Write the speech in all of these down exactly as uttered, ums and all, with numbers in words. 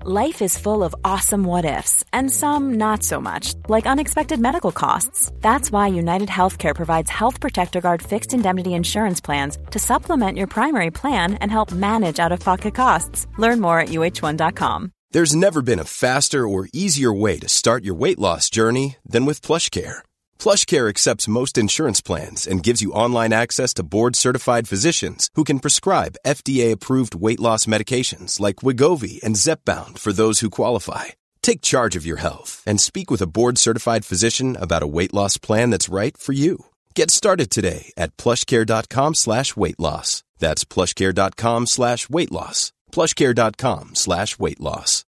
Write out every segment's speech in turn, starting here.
Life is full of awesome what-ifs, and some not so much, like unexpected medical costs. That's why United Healthcare provides Health Protector Guard fixed indemnity insurance plans to supplement your primary plan and help manage out-of-pocket costs. Learn more at U H one dot com. There's never been a faster or easier way to start your weight loss journey than with PlushCare. PlushCare accepts most insurance plans and gives you online access to board-certified physicians who can prescribe F D A-approved weight loss medications like Wegovy and Zepbound for those who qualify. Take charge of your health and speak with a board-certified physician about a weight loss plan that's right for you. Get started today at plushcare.com slash weight loss. That's plushcare.com slash weight loss. plushcare.com slash weight loss.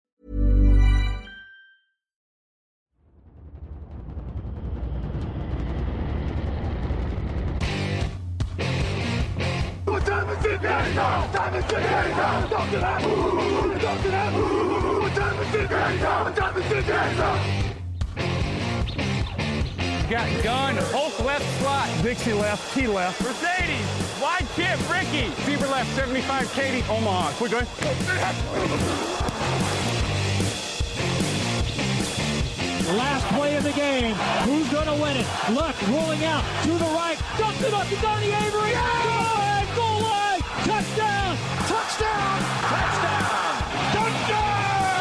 What time is it now? Time is it now? Talk to that. Talk to that. What time is it now? What time is it now? Got gun, Hulk left slot, Dixie left, T left, Mercedes, wide chip, Ricky, Fever left, seventy-five, Katie, Omaha. We're good. Last play of the game. Who's going to win it? Luck rolling out to the right. Dumps it up to Donnie Avery. Yeah! Go ahead, goal line. Touchdown. Touchdown. Touchdown. Touchdown.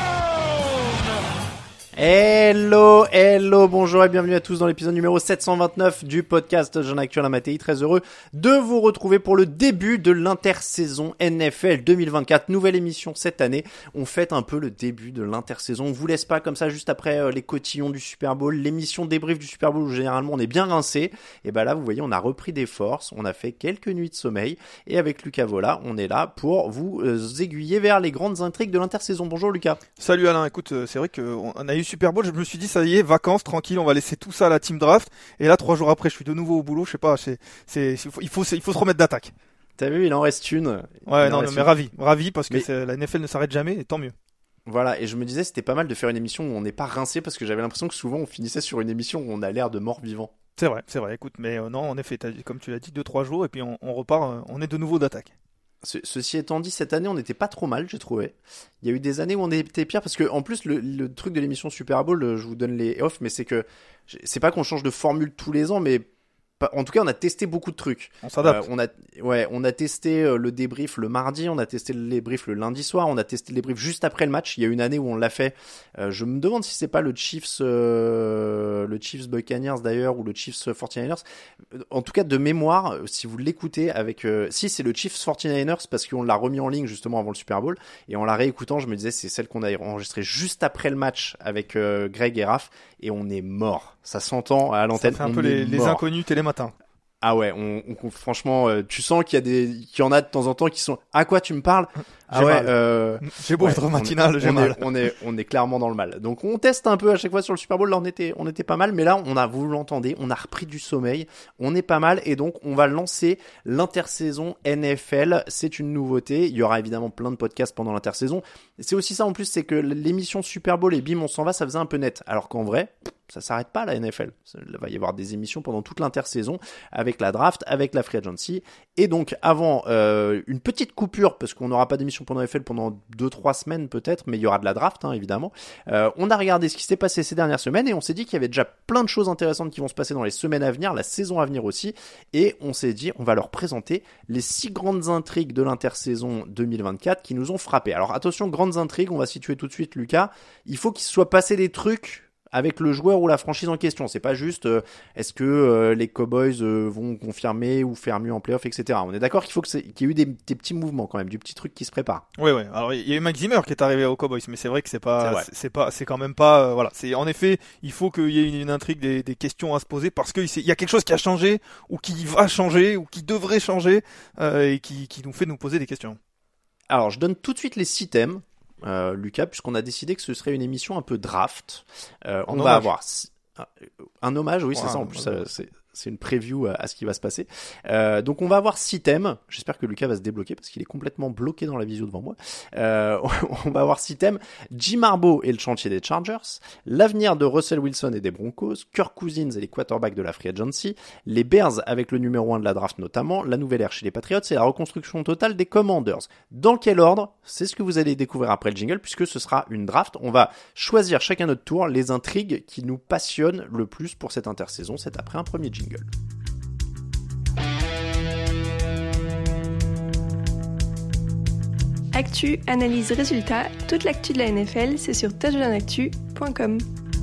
Hello, hello, bonjour et bienvenue à tous dans l'épisode numéro sept cent vingt-neuf du podcast Jeune Actuel à Mattei. Très heureux de vous retrouver pour le début de l'intersaison N F L deux mille vingt-quatre. Nouvelle émission cette année. On fête un peu le début de l'intersaison. On vous laisse pas comme ça juste après euh, les cotillons du Super Bowl, l'émission débrief du Super Bowl où généralement on est bien rincé. Et ben là, vous voyez, on a repris des forces. On a fait quelques nuits de sommeil. Et avec Lucas Vola, on est là pour vous euh, aiguiller vers les grandes intrigues de l'intersaison. Bonjour Lucas. Salut Alain. Écoute, euh, c'est vrai qu'on a eu Super Bowl, je me suis dit ça y est, vacances, tranquille, on va laisser tout ça à la team draft. Et là, trois jours après, je suis de nouveau au boulot. Je sais pas, c'est, c'est, il faut, il faut, il faut se remettre d'attaque. T'as vu, il en reste une. Ouais, non, non reste mais une. ravi, ravi parce que mais... c'est, la N F L ne s'arrête jamais, et tant mieux. Voilà, et je me disais c'était pas mal de faire une émission où on n'est pas rincé parce que j'avais l'impression que souvent on finissait sur une émission où on a l'air de mort vivant. C'est vrai, c'est vrai. Écoute, mais euh, non, en effet, comme tu l'as dit, deux trois jours et puis on, on repart, euh, on est de nouveau d'attaque. Ce, ceci étant dit, cette année, on n'était pas trop mal, j'ai trouvé. Il y a eu des années où on était pire, parce que en plus, le, le truc de l'émission Super Bowl, je vous donne les off, mais c'est que c'est pas qu'on change de formule tous les ans, mais en tout cas, on a testé beaucoup de trucs. On s'adapte. Euh, on a, ouais, on a testé le débrief le mardi, on a testé le débrief le lundi soir, on a testé le débrief juste après le match. Il y a une année où on l'a fait. Euh, je me demande si c'est pas le Chiefs, euh, le Chiefs Buccaneers d'ailleurs, ou le Chiefs forty-niners. En tout cas, de mémoire, si vous l'écoutez avec, euh, si c'est le Chiefs forty-niners parce qu'on l'a remis en ligne justement avant le Super Bowl, et en la réécoutant, je me disais c'est celle qu'on a enregistrée juste après le match avec euh, Greg et Raph, et on est mort. Ça s'entend à l'antenne. Ça fait un on peu les, les inconnus télématin. Ah ouais, on, on, franchement, euh, tu sens qu'il y a des, qu'il y en a de temps en temps qui sont. À quoi tu me parles ? Ah j'ai ouais. Mal. Euh, j'ai beau ouais, être matinal, on, j'ai on mal. Est, on est, on est clairement dans le mal. Donc on teste un peu à chaque fois sur le Super Bowl. Là, on était, on était pas mal, mais là, on a, vous l'entendez, on a repris du sommeil. On est pas mal, et donc on va lancer l'intersaison N F L. C'est une nouveauté. Il y aura évidemment plein de podcasts pendant l'intersaison. C'est aussi ça en plus, c'est que l'émission Super Bowl et bim, on s'en va, ça faisait un peu net. Alors qu'en vrai, ça s'arrête pas la N F L. Il va y avoir des émissions pendant toute l'intersaison avec la draft, avec la free agency. Et donc avant euh, une petite coupure, parce qu'on n'aura pas d'émission pendant N F L pendant deux trois semaines peut-être, mais il y aura de la draft hein, évidemment. Euh, on a regardé ce qui s'est passé ces dernières semaines et on s'est dit qu'il y avait déjà plein de choses intéressantes qui vont se passer dans les semaines à venir, la saison à venir aussi. Et on s'est dit on va leur présenter les six grandes intrigues de l'intersaison deux mille vingt-quatre qui nous ont frappé. Alors attention, grandes intrigues, on va situer tout de suite Lucas. Il faut qu'il se soit passé des trucs avec le joueur ou la franchise en question. C'est pas juste euh, est-ce que euh, les Cowboys euh, vont confirmer ou faire mieux en playoff, et cetera. On est d'accord qu'il faut que c'est, qu'il y ait eu des, des petits mouvements quand même, du petit truc qui se prépare. Oui, oui. Alors il y a eu Mike Zimmer qui est arrivé aux Cowboys, mais c'est vrai que c'est pas, c'est, vrai. c'est, c'est pas, c'est quand même pas, euh, voilà. C'est en effet, il faut qu'il y ait une, une intrigue, des, des questions à se poser parce qu'il y a quelque chose qui a changé ou qui va changer ou qui devrait changer euh, et qui, qui nous fait nous poser des questions. Alors je donne tout de suite les six thèmes. Euh, Lucas, puisqu'on a décidé que ce serait une émission un peu draft. Euh, on un va hommage. avoir un hommage, oui, ouais, c'est ça. En plus, ça, c'est, c'est une preview à, à ce qui va se passer. Euh, donc on va avoir six thèmes. J'espère que Lucas va se débloquer parce qu'il est complètement bloqué dans la visio devant moi. Euh, on va avoir six thèmes. Jim Harbaugh et le chantier des Chargers, l'avenir de Russell Wilson et des Broncos, Kirk Cousins et les quarterbacks de la free agency, les Bears avec le numéro un de la draft notamment, la nouvelle ère chez les Patriots et la reconstruction totale des Commanders. Dans quel ordre? C'est ce que vous allez découvrir après le jingle puisque ce sera une draft. On va choisir chacun notre tour les intrigues qui nous passionnent le plus pour cette intersaison. C'est après un premier jingle. Actu, analyse, résultat, toute l'actu de la N F L, c'est sur touchdown actu point com.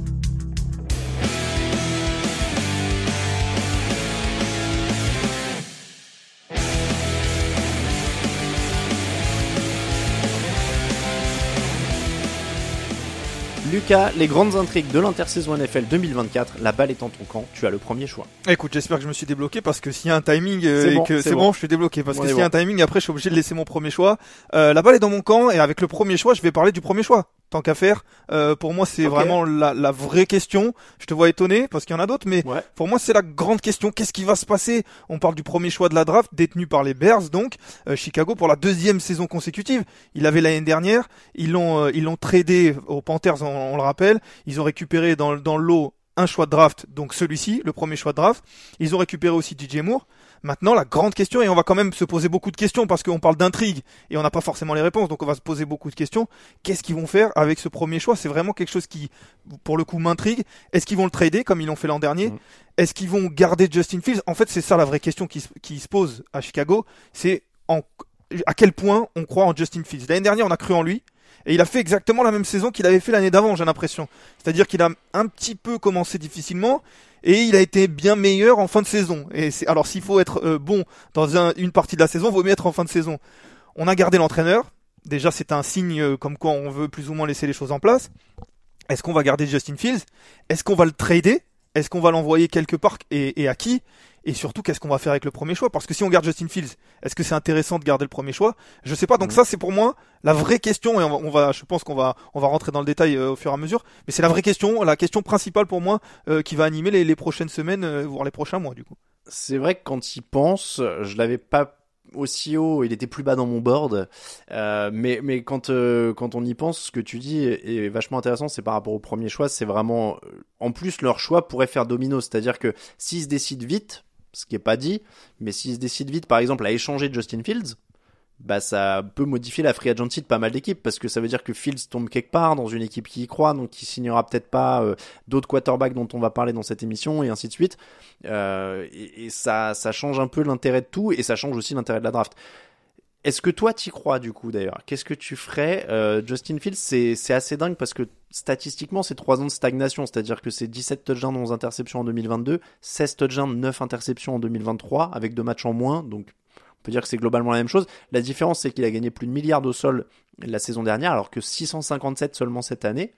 Lucas, les grandes intrigues de l'intersaison N F L deux mille vingt-quatre, la balle est en ton camp, tu as le premier choix. Écoute, j'espère que je me suis débloqué parce que s'il y a un timing euh, c'est et bon, que c'est, c'est bon. bon, je suis débloqué parce On que est s'il y a bon. un timing, après je suis obligé de laisser mon premier choix. Euh, la balle est dans mon camp et avec le premier choix, je vais parler du premier choix. Tant qu'à faire, euh, pour moi c'est okay. vraiment la, la vraie question. Je te vois étonné parce qu'il y en a d'autres, mais ouais. pour moi c'est la grande question. Qu'est-ce qui va se passer? On parle du premier choix de la draft, détenu par les Bears, donc euh, Chicago pour la deuxième saison consécutive. Il avait l'année dernière, ils l'ont euh, ils l'ont tradé aux Panthers, on, on le rappelle. Ils ont récupéré dans dans le lot un choix de draft, donc celui-ci, le premier choix de draft. Ils ont récupéré aussi D J Moore. Maintenant, la grande question, et on va quand même se poser beaucoup de questions parce qu'on parle d'intrigue et on n'a pas forcément les réponses, donc on va se poser beaucoup de questions. Qu'est-ce qu'ils vont faire avec ce premier choix? C'est vraiment quelque chose qui, pour le coup, m'intrigue. Est-ce qu'ils vont le trader comme ils l'ont fait l'an dernier? mmh. Est-ce qu'ils vont garder Justin Fields? En fait, c'est ça la vraie question qui, qui se pose à Chicago. C'est en, à quel point on croit en Justin Fields. L'année dernière, on a cru en lui. Et il a fait exactement la même saison qu'il avait fait l'année d'avant, j'ai l'impression. C'est-à-dire qu'il a un petit peu commencé difficilement et il a été bien meilleur en fin de saison. Et c'est, alors s'il faut être euh, bon dans un, une partie de la saison, il vaut mieux être en fin de saison. On a gardé l'entraîneur. Déjà, c'est un signe euh, comme quoi on veut plus ou moins laisser les choses en place. Est-ce qu'on va garder Justin Fields? Est-ce qu'on va le trader? Est-ce qu'on va l'envoyer quelque part et, et à qui? Et surtout, qu'est-ce qu'on va faire avec le premier choix? Parce que si on garde Justin Fields, est-ce que c'est intéressant de garder le premier choix? Je sais pas. Donc mmh. ça, c'est pour moi la vraie question. Et on va, on va je pense qu'on va, on va rentrer dans le détail euh, au fur et à mesure. Mais c'est la vraie question, la question principale pour moi euh, qui va animer les, les prochaines semaines, euh, voire les prochains mois, du coup. C'est vrai que quand il pense, je l'avais pas aussi haut, il était plus bas dans mon board, euh, mais mais quand euh, quand on y pense, ce que tu dis est, est vachement intéressant. C'est par rapport au premier choix, c'est vraiment en plus leur choix pourrait faire domino, c'est-à-dire que s'ils se décident vite, ce qui est pas dit, mais s'ils se décident vite, par exemple, à échanger Justin Fields, bah ça peut modifier la free agency de pas mal d'équipes, parce que ça veut dire que Fields tombe quelque part dans une équipe qui y croit, donc qui signera peut-être pas euh, d'autres quarterbacks dont on va parler dans cette émission, et ainsi de suite. Euh, et, et ça, ça change un peu l'intérêt de tout, et ça change aussi l'intérêt de la draft. Est-ce que toi t'y crois du coup d'ailleurs? Qu'est-ce que tu ferais? euh, Justin Fields, c'est, c'est assez dingue parce que statistiquement c'est trois ans de stagnation, c'est-à-dire que c'est dix-sept touchdowns, onze interceptions en deux mille vingt-deux, seize touchdowns, neuf interceptions en deux mille vingt-trois, avec deux matchs en moins, donc on peut dire que c'est globalement la même chose. La différence, c'est qu'il a gagné plus de milliards au sol la saison dernière, alors que six cent cinquante-sept seulement cette année.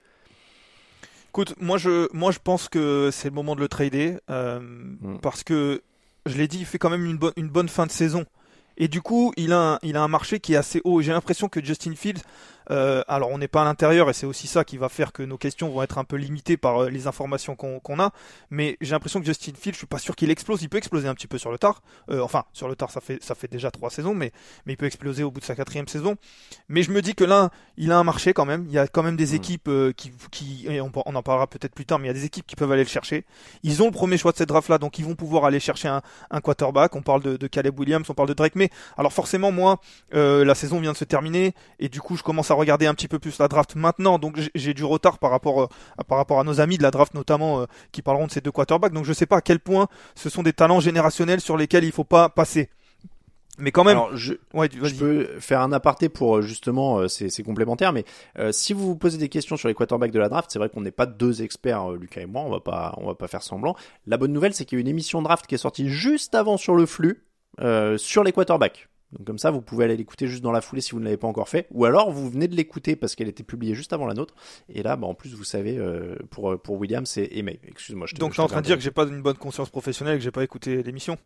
Écoute, moi je, moi je pense que c'est le moment de le trader, euh, mmh. parce que, je l'ai dit, il fait quand même une, bo- une bonne fin de saison. Et du coup, il a un, il a un marché qui est assez haut. J'ai l'impression que Justin Fields, euh, alors on n'est pas à l'intérieur et c'est aussi ça qui va faire que nos questions vont être un peu limitées par euh, les informations qu'on, qu'on a. Mais j'ai l'impression que Justin Fields, je suis pas sûr qu'il explose. Il peut exploser un petit peu sur le tard. Euh, enfin, sur le tard, ça fait, ça fait déjà trois saisons, mais, mais il peut exploser au bout de sa quatrième saison. Mais je me dis que là, il a un marché quand même. Il y a quand même des mmh. équipes euh, qui, qui, et on, on en parlera peut-être plus tard, mais il y a des équipes qui peuvent aller le chercher. Ils ont le premier choix de cette draft-là, donc ils vont pouvoir aller chercher un, un quarterback. On parle de, de Caleb Williams, on parle de Drake May. Alors forcément, moi, euh, la saison vient de se terminer et du coup, je commence à regarder un petit peu plus la draft maintenant. Donc j'ai, j'ai du retard par rapport, euh, à, par rapport à nos amis de la draft, notamment euh, qui parleront de ces deux quarterbacks. Donc je sais pas à quel point ce sont des talents générationnels sur lesquels il faut pas passer. Mais quand même, alors je, ouais, je peux faire un aparté pour justement, euh, c'est, c'est complémentaire, mais euh, si vous vous posez des questions sur les quarterbacks de la draft, c'est vrai qu'on n'est pas deux experts, euh, Lucas et moi, on va pas, on va pas faire semblant. La bonne nouvelle, c'est qu'il y a une émission draft qui est sortie juste avant sur le flux euh, sur les quarterbacks. Donc comme ça, vous pouvez aller l'écouter juste dans la foulée si vous ne l'avez pas encore fait. Ou alors, vous venez de l'écouter parce qu'elle était publiée juste avant la nôtre. Et là, bah, en plus, vous savez, euh, pour, pour Williams et May. Excuse-moi. Je te, Donc, tu es en train de dire que j'ai pas une bonne conscience professionnelle et que j'ai pas écouté l'émission?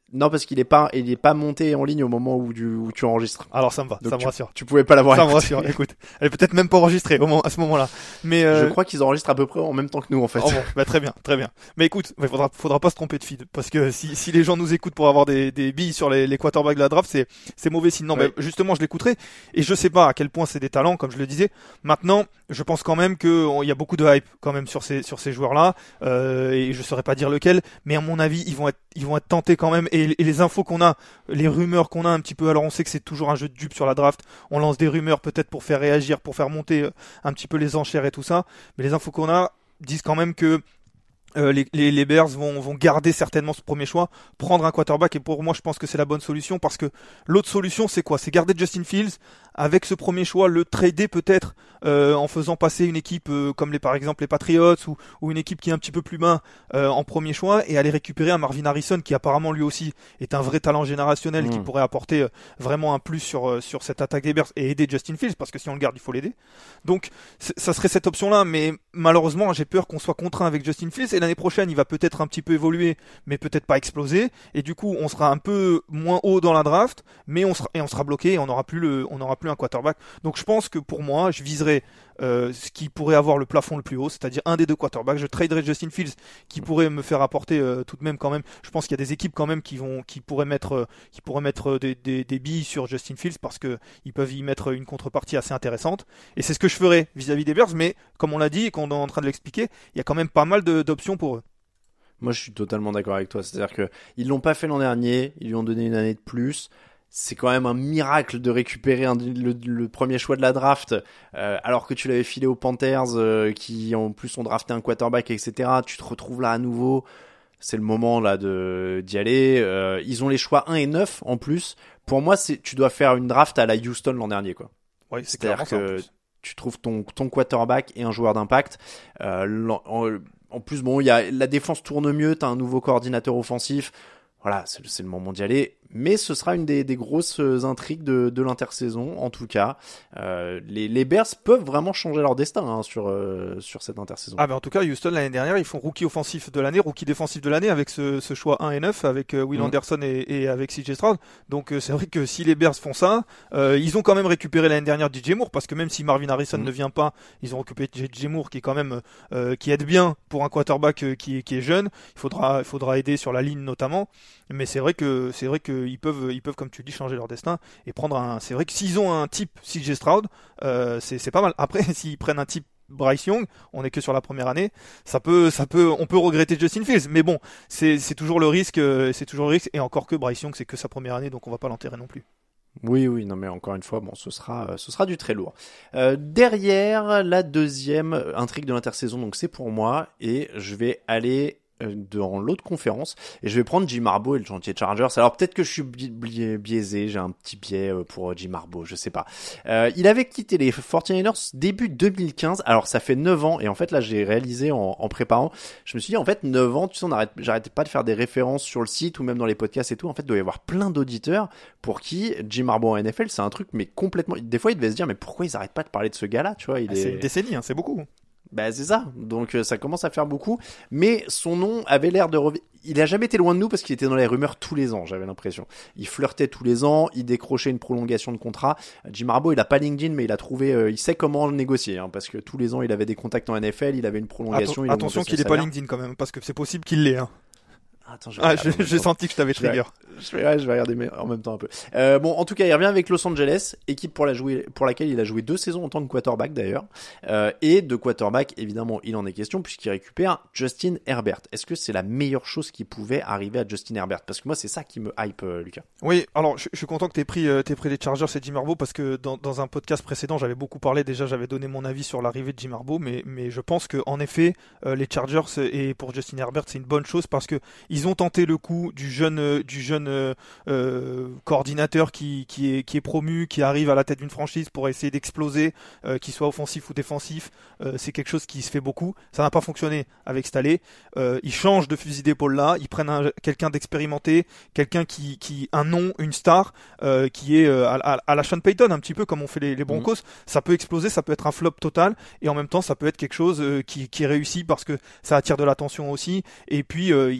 Non, parce qu'il est pas, il est pas monté en ligne au moment où tu, où tu enregistres. Alors ça me va, Donc ça me tu, rassure. Tu pouvais pas l'avoir. Ça me rassure. Écoute, elle est peut-être même pas enregistrée au moment, à ce moment-là. Mais euh... je crois qu'ils enregistrent à peu près en même temps que nous en fait. Oh bon, bah très bien, très bien. Mais écoute, il faudra, faudra pas se tromper de feed, parce que si, si les gens nous écoutent pour avoir des, des billes sur les, les quarterbacks de la draft, c'est, c'est mauvais signe. Non, ouais. mais justement, je l'écouterai et je sais pas à quel point c'est des talents, comme je le disais. Maintenant, je pense quand même que il y a beaucoup de hype quand même sur ces, sur ces joueurs-là, euh, et je saurais pas dire lequel, mais à mon avis, ils vont être, ils vont être tentés quand même. Et, et les infos qu'on a, les rumeurs qu'on a un petit peu, alors on sait que c'est toujours un jeu de dupes sur la draft. On lance des rumeurs peut-être pour faire réagir, pour faire monter un petit peu les enchères et tout ça, mais les infos qu'on a disent quand même que Euh, les, les, les Bears vont, vont garder certainement ce premier choix, prendre un quarterback, et pour moi je pense que c'est la bonne solution, parce que l'autre solution c'est quoi? C'est garder Justin Fields avec ce premier choix, le trader peut-être euh, en faisant passer une équipe euh, comme les par exemple les Patriots ou, ou une équipe qui est un petit peu plus bas euh, en premier choix, et aller récupérer un Marvin Harrison qui apparemment lui aussi est un vrai talent générationnel mmh. qui pourrait apporter euh, vraiment un plus sur, euh, sur cette attaque des Bears et aider Justin Fields, parce que si on le garde il faut l'aider. Donc ça serait cette option là, mais malheureusement j'ai peur qu'on soit contraint avec Justin Fields, et l'année prochaine il va peut-être un petit peu évoluer mais peut-être pas exploser, et du coup on sera un peu moins haut dans la draft, mais on sera, et on sera bloqué et on n'aura plus le, on n'aura plus un quarterback. Donc je pense que pour moi je viserai euh, ce qui pourrait avoir le plafond le plus haut, c'est-à-dire un des deux quarterbacks. Je traderai Justin Fields qui pourrait me faire apporter euh, tout de même quand même, je pense qu'il y a des équipes quand même qui vont, qui pourraient mettre euh, qui pourraient mettre des, des, des billes sur Justin Fields, parce que ils peuvent y mettre une contrepartie assez intéressante, et c'est ce que je ferai vis-à-vis des Bears. Mais comme on l'a dit et qu'on est en train de l'expliquer, il y a quand même pas mal de, d'options pour eux. Moi, je suis totalement d'accord avec toi. C'est-à-dire que ils l'ont pas fait l'an dernier, ils lui ont donné une année de plus. C'est quand même un miracle de récupérer un, le, le premier choix de la draft, euh, alors que tu l'avais filé aux Panthers, euh, qui en plus ont drafté un quarterback, et cetera. Tu te retrouves là à nouveau. C'est le moment là de d'y aller. Euh, ils ont les choix un et neuf en plus. Pour moi, c'est tu dois faire une draft à la Houston l'an dernier, quoi. Ouais, c'est C'est-à-dire que tu trouves ton ton quarterback et un joueur d'impact. Euh, en, en plus, bon, il y a la défense tourne mieux. T'as un nouveau coordinateur offensif. Voilà, c'est, c'est le moment d'y aller. Mais ce sera une des, des grosses intrigues de, de l'intersaison, en tout cas. Euh, les, les Bears peuvent vraiment changer leur destin hein, sur, euh, sur cette intersaison. Ah ben en tout cas, Houston l'année dernière, ils font rookie offensif de l'année, rookie défensif de l'année avec ce, ce choix un et neuf avec euh, Will mmh. Anderson et, et avec C J Stroud. Donc euh, c'est vrai que si les Bears font ça, euh, ils ont quand même récupéré l'année dernière D J Moore, parce que même si Marvin Harrison mmh. ne vient pas, ils ont récupéré D J Moore qui est quand même euh, qui aide bien pour un quarterback euh, qui, qui est jeune. Il faudra, il faudra aider sur la ligne notamment. Mais c'est vrai que c'est vrai qu'ils peuvent, ils peuvent comme tu dis changer leur destin et prendre un. C'est vrai que s'ils ont un type C J Stroud, euh, c'est c'est pas mal. Après, s'ils prennent un type Bryce Young, on est que sur la première année, ça peut, ça peut, on peut regretter Justin Fields, mais bon, c'est c'est toujours le risque, c'est toujours le risque. Et encore que Bryce Young, c'est que sa première année, donc on va pas l'enterrer non plus. Oui, oui, non, mais encore une fois, bon, ce sera, ce sera du très lourd. Euh, derrière la deuxième intrigue de l'intersaison, donc c'est pour moi, et je vais aller dans l'autre conférence et je vais prendre Jim Harbaugh et le chantier Chargers. Alors peut-être que je suis bi- bi- biaisé, j'ai un petit biais pour Jim Harbaugh, je sais pas. Euh, il avait quitté les forty-niners début deux mille quinze. Alors ça fait neuf ans et en fait là j'ai réalisé en, en préparant, je me suis dit en fait neuf ans, tu sais on arrête, j'arrêtais pas de faire des références sur le site ou même dans les podcasts et tout. En fait il doit y avoir plein d'auditeurs pour qui Jim Harbaugh en N F L c'est un truc mais complètement. Des fois ils devaient se dire mais pourquoi ils arrêtent pas de parler de ce gars-là, tu vois. Il ah, est... C'est une décennie, hein, c'est beaucoup. Bah c'est ça, donc euh, ça commence à faire beaucoup, mais son nom avait l'air de revenir. Il a jamais été loin de nous parce qu'il était dans les rumeurs tous les ans, j'avais l'impression. Il flirtait tous les ans, il décrochait une prolongation de contrat. Jim Harbaugh, il a pas LinkedIn, mais il a trouvé, euh, il sait comment le négocier, hein, parce que tous les ans il avait des contacts en N F L, il avait une prolongation. Atten- il attention qu'il ait pas LinkedIn quand même, parce que c'est possible qu'il l'ait. Hein. Attends, je ah, je, j'ai senti que je t'avais trigger. Je vais, ouais, je vais regarder mais en même temps un peu. Euh, bon, en tout cas, il revient avec Los Angeles, équipe pour la jouer, pour laquelle il a joué deux saisons en tant que quarterback d'ailleurs. Euh, et de quarterback, évidemment, il en est question puisqu'il récupère Justin Herbert. Est-ce que c'est la meilleure chose qui pouvait arriver à Justin Herbert? Parce que moi, c'est ça qui me hype, euh, Lucas. Oui, alors je, je suis content que t'aies pris, euh, t'aies pris les Chargers et Jim Harbaugh parce que dans, dans un podcast précédent, j'avais beaucoup parlé. Déjà, j'avais donné mon avis sur l'arrivée de Jim Harbaugh, mais mais je pense que en effet, euh, les Chargers et pour Justin Herbert, c'est une bonne chose parce que ils ont tenté le coup du jeune euh, du jeune euh, euh, coordinateur qui qui est qui est promu, qui arrive à la tête d'une franchise pour essayer d'exploser, euh, qu'il soit offensif ou défensif. Euh, c'est quelque chose qui se fait beaucoup. Ça n'a pas fonctionné avec Staley. Euh, ils changent de fusil d'épaule là. Ils prennent un, quelqu'un d'expérimenté, quelqu'un qui qui un nom, une star, euh, qui est euh, à, à, à la Sean Payton un petit peu comme on fait les, les Broncos. Mmh. Ça peut exploser, ça peut être un flop total et en même temps ça peut être quelque chose euh, qui qui réussit parce que ça attire de l'attention aussi. Et puis euh, il, il,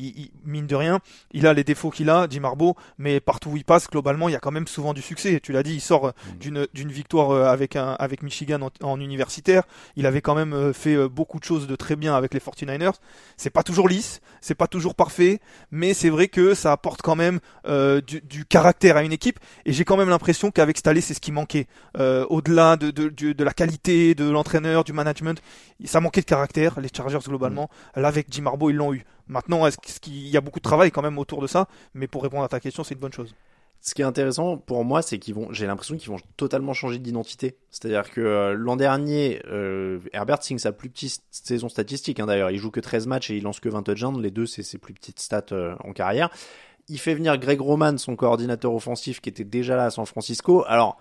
mine de rien, il a les défauts qu'il a, Jim Harbaugh, mais partout où il passe, globalement, il y a quand même souvent du succès. Tu l'as dit, il sort mmh. d'une, d'une victoire avec, un, avec Michigan en, en universitaire. Il avait quand même fait beaucoup de choses de très bien avec les forty-niners. C'est pas toujours lisse, c'est pas toujours parfait, mais c'est vrai que ça apporte quand même euh, du, du caractère à une équipe. Et j'ai quand même l'impression qu'avec cette année, c'est ce qui manquait. Euh, au-delà de, de, de, de la qualité de l'entraîneur, du management, ça manquait de caractère. Les Chargers, globalement, mmh. là, avec Jim Harbaugh, ils l'ont eu. Maintenant, est-ce qu'il y a beaucoup de travail quand même autour de ça, mais pour répondre à ta question, c'est une bonne chose. Ce qui est intéressant pour moi, c'est qu'ils vont, j'ai l'impression qu'ils vont totalement changer d'identité. C'est-à-dire que euh, l'an dernier, euh, Herbert signe sa plus petite saison statistique. Hein, d'ailleurs, il joue que treize matchs et il lance que vingt touchdowns. Les deux, c'est ses plus petites stats euh, en carrière. Il fait venir Greg Roman, son coordinateur offensif, qui était déjà là à San Francisco. Alors,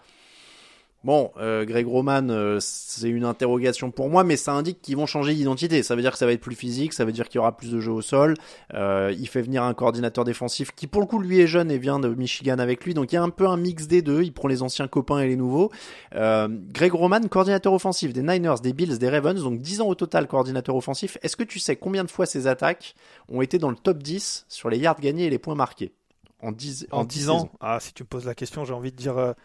bon, euh, Greg Roman, euh, c'est une interrogation pour moi, mais ça indique qu'ils vont changer d'identité. Ça veut dire que ça va être plus physique, ça veut dire qu'il y aura plus de jeux au sol. Euh, il fait venir un coordinateur défensif qui, pour le coup, lui est jeune et vient de Michigan avec lui. Donc, il y a un peu un mix des deux. Il prend les anciens copains et les nouveaux. Euh, Greg Roman, coordinateur offensif des Niners, des Bills, des Ravens. Donc, dix ans au total, coordinateur offensif. Est-ce que tu sais combien de fois ces attaques ont été dans le top dix sur les yards gagnés et les points marqués en dix, en dix ans? Ah, si tu me poses la question, j'ai envie de dire euh,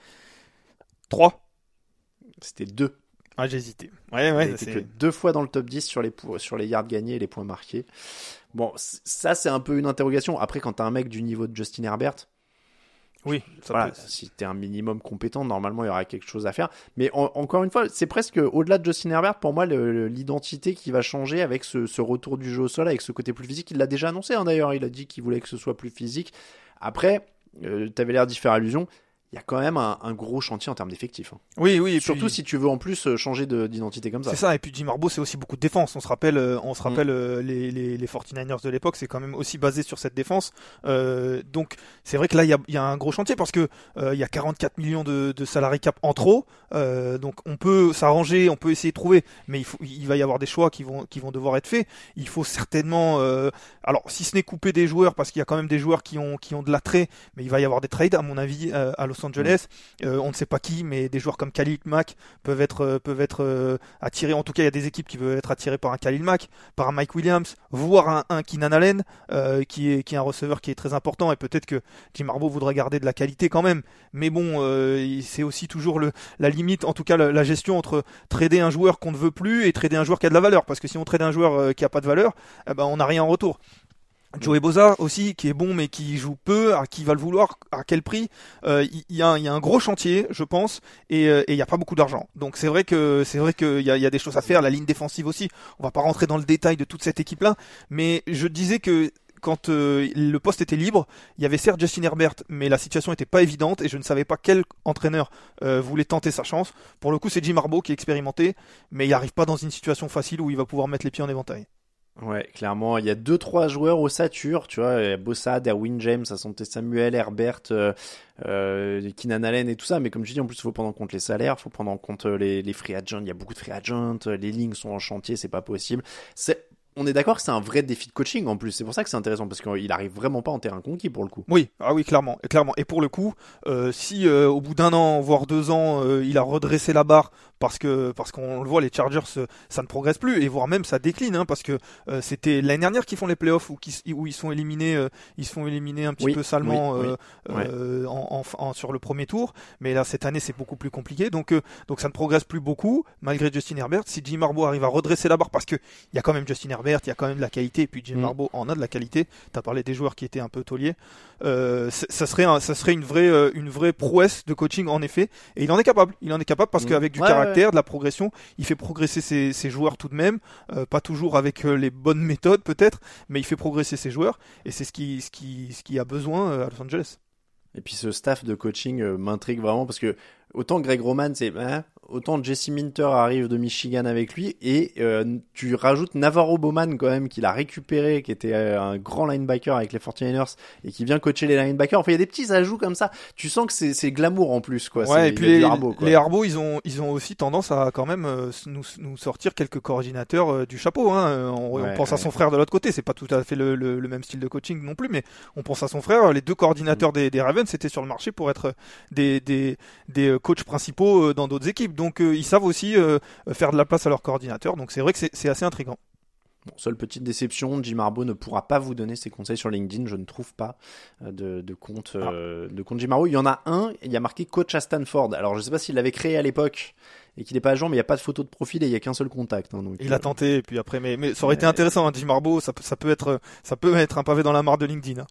trois. C'était deux. Ah, j'ai hésité. Ouais, ouais. C'est que deux fois dans le top dix sur les, sur les yards gagnés et les points marqués. Bon, ça, c'est un peu une interrogation. Après, quand t'as un mec du niveau de Justin Herbert, oui, ça voilà, peut... si t'es un minimum compétent, normalement, il y aura quelque chose à faire. Mais en, encore une fois, c'est presque au-delà de Justin Herbert, pour moi, le, l'identité qui va changer avec ce, ce retour du jeu au sol, avec ce côté plus physique. Il l'a déjà annoncé, hein, d'ailleurs. Il a dit qu'il voulait que ce soit plus physique. Après, euh, t'avais l'air d'y faire allusion. Il y a quand même un, un gros chantier en termes d'effectifs. Hein. Oui, oui. Et surtout puis... si tu veux en plus changer de, d'identité comme ça. C'est ça. Et puis Jim Harbaugh, c'est aussi beaucoup de défense. On se rappelle, on se rappelle mm. les, les, les forty-niners de l'époque, c'est quand même aussi basé sur cette défense. Euh, donc c'est vrai que là, il y a, il y a un gros chantier parce que euh, il y a quarante-quatre millions de, de salary cap en trop. Euh, donc on peut s'arranger, on peut essayer de trouver, mais il, faut, il va y avoir des choix qui vont, qui vont devoir être faits. Il faut certainement, euh, alors si ce n'est couper des joueurs, parce qu'il y a quand même des joueurs qui ont, qui ont de l'attrait, mais il va y avoir des trades à mon avis euh, à Los Angeles. Mm. Euh, on ne sait pas qui, mais des joueurs comme Khalil Mack peuvent être, euh, peuvent être euh, attirés. En tout cas, il y a des équipes qui peuvent être attirées par un Khalil Mack, par un Mike Williams, voire un, un Keenan Allen, euh, qui est, qui est un receveur qui est très important. Et peut-être que Jim Harbaugh voudrait garder de la qualité quand même. Mais bon, euh, c'est aussi toujours le, la limite, en tout cas la, la gestion entre trader un joueur qu'on ne veut plus et trader un joueur qui a de la valeur. Parce que si on trade un joueur euh, qui a pas de valeur, eh ben on n'a rien en retour. Joey Bosa aussi, qui est bon mais qui joue peu, à qui va le vouloir, à quel prix? euh, Il y, y, a, y a un gros chantier, je pense, et il euh, y a pas beaucoup d'argent. Donc c'est vrai que c'est vrai qu'il y a, y a des choses à faire. La ligne défensive aussi. On va pas rentrer dans le détail de toute cette équipe-là, mais je disais que quand euh, le poste était libre, il y avait certes Justin Herbert, mais la situation était pas évidente et je ne savais pas quel entraîneur euh, voulait tenter sa chance. Pour le coup, c'est Jim Harbaugh qui est expérimenté, mais il n'arrive pas dans une situation facile où il va pouvoir mettre les pieds en éventail. Ouais, clairement, il y a deux trois joueurs au ossature, tu vois, il y a Bosa, Derwin James, à Santé Samuel, Herbert, euh, euh, Keenan Allen et tout ça, mais comme je dis, en plus, il faut prendre en compte les salaires, il faut prendre en compte les, les free agents, il y a beaucoup de free agents, les lignes sont en chantier, c'est pas possible. C'est... On est d'accord que c'est un vrai défi de coaching en plus, c'est pour ça que c'est intéressant, parce qu'il arrive vraiment pas en terrain conquis pour le coup. Oui, ah oui, clairement, et clairement. Et pour le coup, euh, si euh, au bout d'un an, voire deux ans, euh, il a redressé la barre, parce que parce qu'on le voit, les Chargers, ça ne progresse plus, et voire même ça décline, hein, parce que euh, c'était l'année dernière qu'ils font les playoffs, où, qui, où ils sont éliminés, euh, ils se font éliminer un petit oui, peu salement oui, euh, oui. Euh, en, en, en, sur le premier tour, mais là cette année c'est beaucoup plus compliqué, donc euh, donc ça ne progresse plus beaucoup, malgré Justin Herbert. Si Jim Harbaugh arrive à redresser la barre, parce que il y a quand même Justin Herbert, il y a quand même de la qualité, et puis Jim mm. Harbaugh en a de la qualité. T'as parlé des joueurs qui étaient un peu tauliers. Euh, ça serait, un, ça serait une vraie, euh, une vraie prouesse de coaching en effet. Et il en est capable. Il en est capable parce mm. qu'avec du ouais, caractère, ouais. de la progression, il fait progresser ses, ses joueurs tout de même. Euh, pas toujours avec euh, les bonnes méthodes peut-être, mais il fait progresser ses joueurs. Et c'est ce qui, ce qui, ce qui a besoin euh, à Los Angeles. Et puis ce staff de coaching euh, m'intrigue vraiment parce que autant Greg Roman c'est hein, autant Jesse Minter arrive de Michigan avec lui et euh, tu rajoutes Navarro Bowman quand même qu'il a récupéré, qui était euh, un grand linebacker avec les forty-niners et qui vient coacher les linebackers. Enfin il y a des petits ajouts comme ça. Tu sens que c'est, c'est glamour en plus quoi. Ouais, c'est, et puis les Harbaugh, quoi. Les Harbaugh ils ont ils ont aussi tendance à quand même euh, nous nous sortir quelques coordinateurs euh, du chapeau. Hein. On, ouais, on pense ouais. à son frère de l'autre côté. C'est pas tout à fait le, le, le même style de coaching non plus, mais on pense à son frère. Les deux coordinateurs mmh. des, des Ravens c'était sur le marché pour être des des des coachs principaux dans d'autres équipes. Donc euh, ils savent aussi euh, faire de la place à leurs coordinateurs. Donc c'est vrai que c'est, c'est assez intriguant. Bon, seule petite déception, Jim Harbaugh ne pourra pas vous donner ses conseils sur LinkedIn. Je ne trouve pas euh, de, de compte euh, de compte Jim Harbaugh. Il y en a un, il y a marqué coach à Stanford. Alors je ne sais pas s'il l'avait créé à l'époque et qu'il n'est pas à jour, mais il n'y a pas de photo de profil et il n'y a qu'un seul contact. Hein, donc, il euh... a tenté, et puis après, mais, mais ça aurait euh... été intéressant, hein, Jim Harbaugh, ça, ça peut être, ça peut être un pavé dans la mare de LinkedIn. Hein.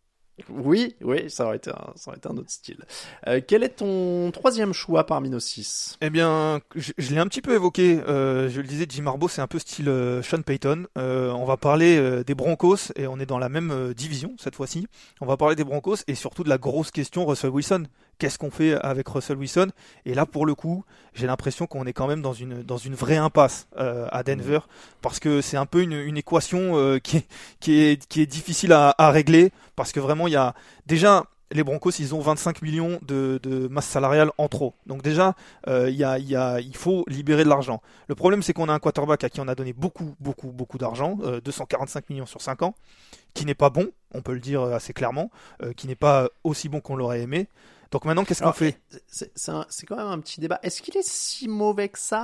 Oui, oui, ça aurait été un, ça aurait été un autre style. Euh, quel est ton troisième choix parmi nos six ? Eh bien, je, je l'ai un petit peu évoqué. Euh, je le disais, Jim Harbaugh, c'est un peu style euh, Sean Payton. Euh, on va parler euh, des Broncos et on est dans la même euh, division cette fois-ci. On va parler des Broncos et surtout de la grosse question Russell Wilson. Qu'est-ce qu'on fait avec Russell Wilson ? Et là, pour le coup, j'ai l'impression qu'on est quand même dans une dans une vraie impasse euh, à Denver parce que c'est un peu une, une équation euh, qui est qui est qui est difficile à, à régler parce que vraiment il y a déjà les Broncos, ils ont vingt-cinq millions de, de masse salariale en trop. Donc déjà, euh, il y a, il y a, il faut libérer de l'argent. Le problème, c'est qu'on a un quarterback à qui on a donné beaucoup, beaucoup, beaucoup d'argent, euh, deux cent quarante-cinq millions sur cinq ans, qui n'est pas bon, on peut le dire assez clairement, euh, qui n'est pas aussi bon qu'on l'aurait aimé. Donc maintenant, qu'est-ce Alors, qu'on fait ? c'est, c'est, un, c'est quand même un petit débat. Est-ce qu'il est si mauvais que ça ?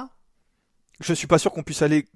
Je suis pas sûr qu'on puisse aller,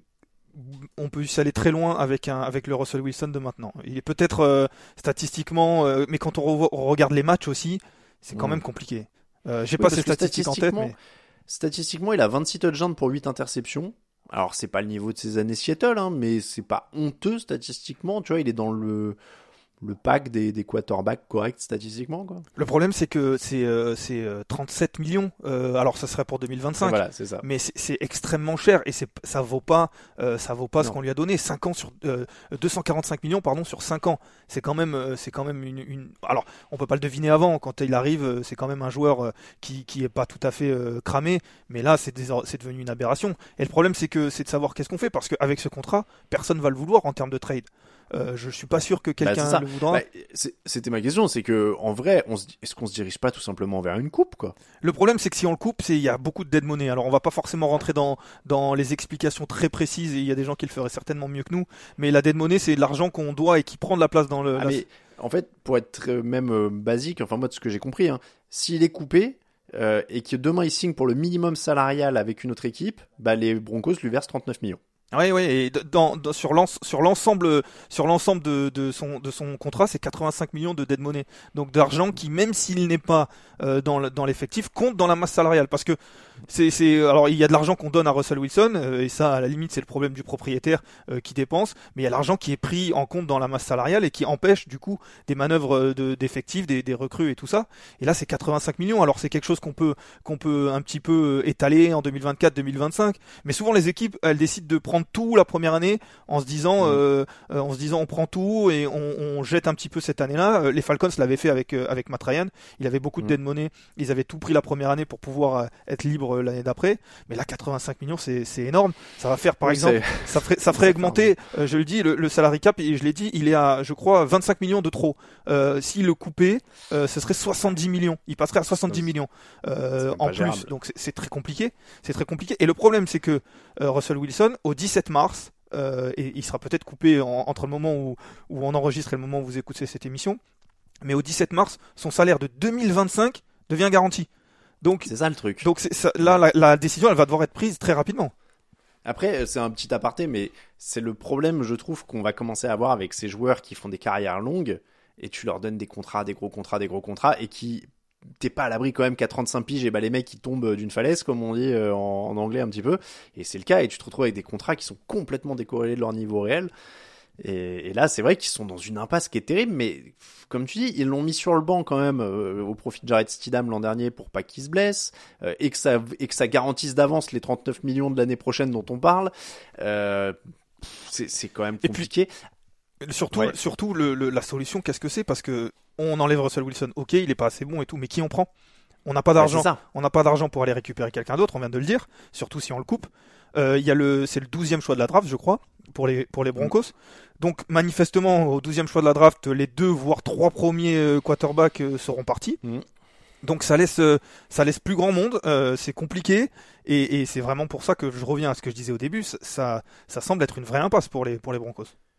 on peut aller très loin avec un, avec le Russell Wilson de maintenant. Il est peut-être euh, statistiquement, euh, mais quand on, re- on regarde les matchs aussi, c'est quand mmh. même compliqué. Euh, j'ai oui, pas ces statistiques en tête, mais statistiquement, il a vingt-six touchdowns pour huit interceptions. Alors c'est pas le niveau de ses années Seattle, hein, mais c'est pas honteux statistiquement. Tu vois, il est dans le le pack des, des quarterbacks corrects statistiquement, quoi. Le problème, c'est que c'est, euh, c'est euh, trente-sept millions. Euh, alors, ça serait pour deux mille vingt-cinq. Voilà, c'est ça. Mais c'est, c'est extrêmement cher et c'est, ça vaut pas, euh, ça vaut pas ce Non. qu'on lui a donné. cinq ans sur, euh, deux cent quarante-cinq millions, pardon, sur cinq ans. C'est quand même, euh, c'est quand même une, une, alors, on peut pas le deviner avant. Quand il arrive, euh, c'est quand même un joueur euh, qui, qui est pas tout à fait euh, cramé. Mais là, c'est, des, c'est devenu une aberration. Et le problème, c'est que, c'est de savoir qu'est-ce qu'on fait parce qu'avec ce contrat, personne va le vouloir en termes de trade. Euh, je suis pas sûr que quelqu'un bah, le voudra. Bah, c'est, c'était ma question, c'est que en vrai, on se, est-ce qu'on se dirige pas tout simplement vers une coupe, quoi ? Le problème, c'est que si on le coupe, c'est il y a beaucoup de dead money. Alors, on va pas forcément rentrer dans dans les explications très précises. Et il y a des gens qui le feraient certainement mieux que nous. Mais la dead money, c'est de l'argent qu'on doit et qui prend de la place dans le. Ah, la... mais en fait, pour être même euh, basique, enfin moi de ce que j'ai compris, hein, s'il est coupé euh, et que demain il signe pour le minimum salarial avec une autre équipe, bah les Broncos lui versent trente-neuf millions. Oui, oui, et dans, dans, sur, l'ens, sur l'ensemble, sur l'ensemble de, de, son, de son contrat, c'est quatre-vingt-cinq millions de dead money. Donc d'argent qui, même s'il n'est pas euh, dans, dans l'effectif, compte dans la masse salariale. Parce que c'est, c'est, alors il y a de l'argent qu'on donne à Russell Wilson, euh, et ça, à la limite, c'est le problème du propriétaire euh, qui dépense. Mais il y a l'argent qui est pris en compte dans la masse salariale et qui empêche du coup des manœuvres de, d'effectifs, des, des recrues et tout ça. Et là, c'est quatre-vingt-cinq millions. Alors c'est quelque chose qu'on peut, qu'on peut un petit peu étaler en deux mille vingt-quatre, deux mille vingt-cinq. Mais souvent, les équipes, elles décident de prendre tout la première année en se disant, euh, euh, en se disant, on prend tout et on, on jette un petit peu cette année-là. Euh, les Falcons l'avaient fait avec euh, avec Matt Ryan. Il avait beaucoup de dead money. Ils avaient tout pris la première année pour pouvoir euh, être libre euh, l'année d'après. Mais là, quatre-vingt-cinq millions, c'est c'est énorme. Ça va faire, par oui, exemple, c'est... ça ferait ça ferait augmenter. Euh, je le dis, le, le salary cap, et je l'ai dit, il est à, je crois, vingt-cinq millions de trop. Euh, s'il le coupait, euh, ce serait soixante-dix millions. Il passerait à soixante-dix millions euh, en plus. Gérable. Donc c'est, c'est très compliqué. C'est très compliqué. Et le problème, c'est que euh, Russell Wilson, au dix-sept mars, euh, et il sera peut-être coupé en, entre le moment où, où on enregistre et le moment où vous écoutez cette émission, mais au dix-sept mars, son salaire de deux mille vingt-cinq devient garanti. Donc c'est ça le truc. Donc c'est ça, là, la, la décision, elle va devoir être prise très rapidement. Après, c'est un petit aparté, mais c'est le problème, je trouve, qu'on va commencer à avoir avec ces joueurs qui font des carrières longues et tu leur donnes des contrats, des gros contrats, des gros contrats et qui t'es pas à l'abri quand même qu'à trente-cinq piges et bah les mecs qui tombent d'une falaise comme on dit euh, en, en anglais un petit peu, et c'est le cas, et tu te retrouves avec des contrats qui sont complètement décorrélés de leur niveau réel, et, et là c'est vrai qu'ils sont dans une impasse qui est terrible, mais comme tu dis, ils l'ont mis sur le banc quand même euh, au profit de Jarrett Stidham l'an dernier pour pas qu'il se blesse, euh, et que ça et que ça garantisse d'avance les trente-neuf millions de l'année prochaine dont on parle. euh, c'est, c'est quand même compliqué. Et puis, surtout, ouais. surtout le, le, la solution, qu'est-ce que c'est ? Parce que on enlève Russell Wilson, ok, il est pas assez bon et tout, mais qui on prend ? On n'a pas d'argent. Bah, on n'a pas d'argent pour aller récupérer quelqu'un d'autre, on vient de le dire, surtout si on le coupe. Euh, il y a le, c'est le douzième choix de la draft, je crois, pour les, pour les Broncos. Mmh. Donc, manifestement, au douzième choix de la draft, les deux, voire trois premiers quarterbacks seront partis. Mmh. Donc, ça laisse, ça laisse plus grand monde, euh, c'est compliqué, et, et c'est vraiment pour ça que je reviens à ce que je disais au début, ça, ça, ça semble être une vraie impasse pour les, pour les Broncos.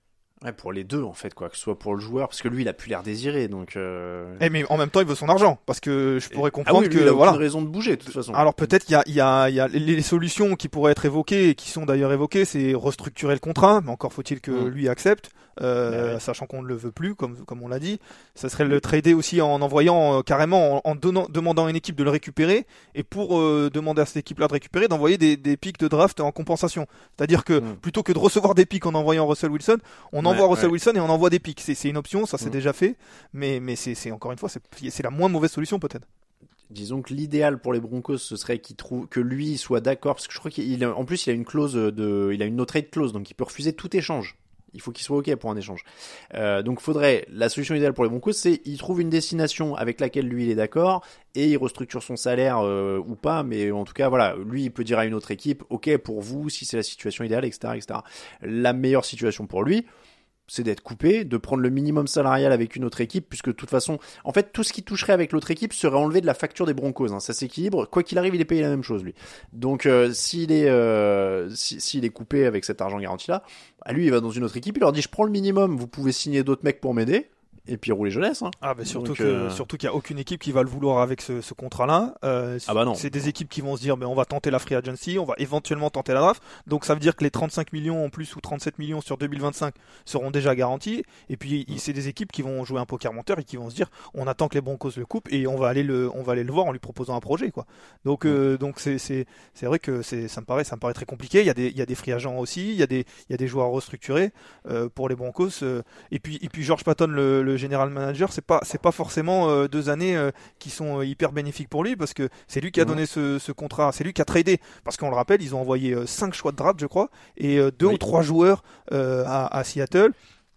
Ouais, pour les deux en fait, quoi, que ce soit pour le joueur, parce que lui il a plus l'air désiré, donc. Euh... Eh, mais en même temps il veut son argent, parce que je pourrais comprendre ah oui, lui, que il a voilà. aucune raison de bouger de toute façon. Alors peut-être il y a, il y a, il y a les, les solutions qui pourraient être évoquées et qui sont d'ailleurs évoquées, c'est restructurer le contrat, mais encore faut-il que mmh. lui accepte, euh, ouais. sachant qu'on ne le veut plus, comme comme on l'a dit. Ça serait le trader aussi en envoyant euh, carrément, en, en donnant, demandant à une équipe de le récupérer, et pour euh, demander à cette équipe-là de récupérer, d'envoyer des, des pics de draft en compensation. C'est-à-dire que mmh. plutôt que de recevoir des pics en envoyant Russell Wilson, on envoie ouais, Russell ouais. Wilson et on envoie des pics. C'est, c'est une option, ça c'est mmh. déjà fait, mais, mais c'est, c'est encore une fois, c'est, c'est la moins mauvaise solution peut-être. Disons que l'idéal pour les Broncos, ce serait qu'il trouve, que lui soit d'accord, parce que je crois qu'il a, en plus il a une clause de, il a une no trade clause, donc il peut refuser tout échange. Il faut qu'il soit OK pour un échange. Euh, donc faudrait, la solution idéale pour les Broncos, c'est qu'il trouve une destination avec laquelle lui il est d'accord, et il restructure son salaire euh, ou pas, mais en tout cas voilà, lui il peut dire à une autre équipe, OK pour vous, si c'est la situation idéale, et cetera, et cetera. La meilleure situation pour lui, c'est d'être coupé, de prendre le minimum salarial avec une autre équipe, puisque de toute façon, en fait, tout ce qui toucherait avec l'autre équipe serait enlevé de la facture des Broncos. Hein. Ça s'équilibre. Quoi qu'il arrive, il est payé la même chose, lui. Donc, euh, s'il est, euh, si, s'il est coupé avec cet argent garanti-là, à lui, il va dans une autre équipe, il leur dit, je prends le minimum, vous pouvez signer d'autres mecs pour m'aider. Et puis rouler jeunesse. Hein. Ah bah surtout Donc, que euh... surtout qu'il y a aucune équipe qui va le vouloir avec ce, ce contrat-là. Euh, ah bah non. C'est des équipes qui vont se dire, mais on va tenter la free agency, on va éventuellement tenter la draft. Donc ça veut dire que les trente-cinq millions en plus ou trente-sept millions sur deux mille vingt-cinq seront déjà garantis. Et puis mmh. c'est des équipes qui vont jouer un poker menteur et qui vont se dire, on attend que les Broncos le coupent et on va aller le, on va aller le voir en lui proposant un projet quoi. Donc mmh. euh, donc c'est c'est c'est vrai que c'est ça me paraît ça me paraît très compliqué. Il y a des il y a des free agents aussi, il y a des il y a des joueurs restructurés euh, pour les Broncos. Euh, et puis et puis George Paton le, le general manager. C'est pas c'est pas forcément euh, deux années euh, qui sont euh, hyper bénéfiques pour lui parce que c'est lui qui a donné ce, ce contrat, c'est lui qui a tradé parce qu'on le rappelle, ils ont envoyé euh, cinq choix de draft je crois et euh, deux oui. ou trois joueurs euh, à, à Seattle.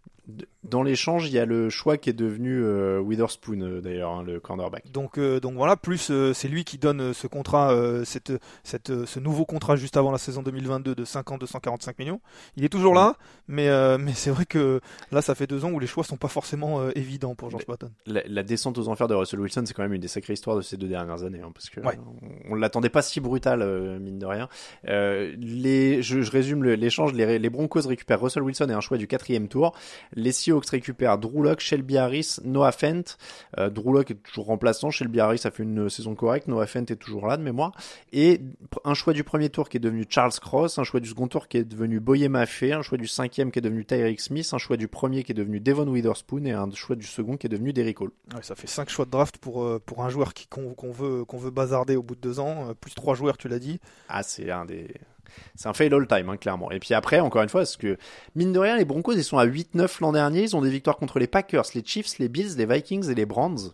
Dans l'échange, il y a le choix qui est devenu euh, Witherspoon euh, d'ailleurs, hein, le cornerback. Donc, euh, donc voilà, plus euh, c'est lui qui donne euh, ce contrat, euh, cette, cette, euh, ce nouveau contrat juste avant la saison deux mille vingt-deux de cinq ans, deux cent quarante-cinq millions. Il est toujours là, mais, euh, mais c'est vrai que là, ça fait deux ans où les choix sont pas forcément euh, évidents pour George Paton. La, la descente aux enfers de Russell Wilson, c'est quand même une des sacrées histoires de ces deux dernières années, hein, parce que ouais. on, on l'attendait pas si brutal, euh, mine de rien. Euh, les, je, je résume le, l'échange. Les, les Broncos récupèrent Russell Wilson et un choix du quatrième tour. Les Seahawks récupèrent Drew Lock, Shelby Harris, Noah Fent. Euh, Drew Lock est toujours remplaçant, Shelby Harris a fait une saison correcte, Noah Fent est toujours là de mémoire. Et un choix du premier tour qui est devenu Charles Cross, un choix du second tour qui est devenu Boye Maffei, un choix du cinquième qui est devenu Tyreek Smith, un choix du premier qui est devenu Devon Witherspoon et un choix du second qui est devenu Derrick Hall. Ouais, ça fait cinq choix de draft pour, euh, pour un joueur qui, qu'on, qu'on, veut, qu'on veut bazarder au bout de deux ans, euh, plus trois joueurs, tu l'as dit. Ah, c'est un des... C'est un fail all time, hein, clairement. Et puis après, encore une fois, parce que, mine de rien, les Broncos, ils sont à huit neuf l'an dernier. Ils ont des victoires contre les Packers, les Chiefs, les Bills, les Vikings et les Browns.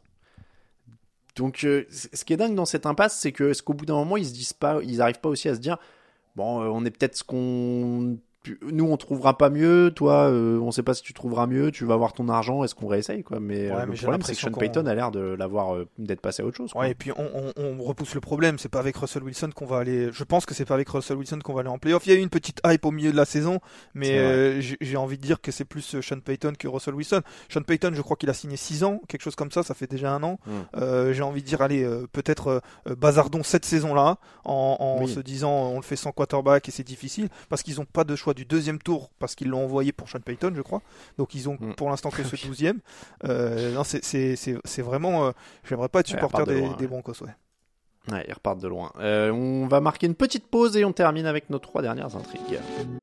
Donc, euh, ce qui est dingue dans cette impasse, c'est que, est-ce qu'au bout d'un moment, ils se disent pas, ils arrivent pas aussi à se dire, bon, euh, on est peut-être ce qu'on... Nous, on trouvera pas mieux. Toi, euh, on sait pas si tu trouveras mieux. Tu vas avoir ton argent. Est-ce qu'on réessaye quoi? Mais, ouais, euh, mais le problème, c'est que Sean qu'on... Payton a l'air de l'avoir euh, d'être passé à autre chose. Quoi. Ouais, et puis on, on, on repousse le problème. C'est pas avec Russell Wilson qu'on va aller. Je pense que c'est pas avec Russell Wilson qu'on va aller en playoff. Il y a eu une petite hype au milieu de la saison, mais euh, j'ai, j'ai envie de dire que c'est plus Sean Payton que Russell Wilson. Sean Payton, je crois qu'il a signé six ans, quelque chose comme ça. Ça fait déjà un an. Mm. Euh, j'ai envie de dire, allez, euh, peut-être euh, bazardons cette saison-là en, en oui. se disant, on le fait sans quarterback et c'est difficile parce qu'ils ont pas de choix du deuxième tour. Parce qu'ils l'ont envoyé pour Sean Payton, je crois. Donc ils ont mm. pour l'instant que ce douzième. Euh, non, c'est, c'est, c'est, c'est vraiment. Euh, j'aimerais pas être supporter ouais, de des, loin, des Broncos, ouais. Ouais, ils repartent de loin. Euh, on va marquer une petite pause et on termine avec nos trois dernières intrigues.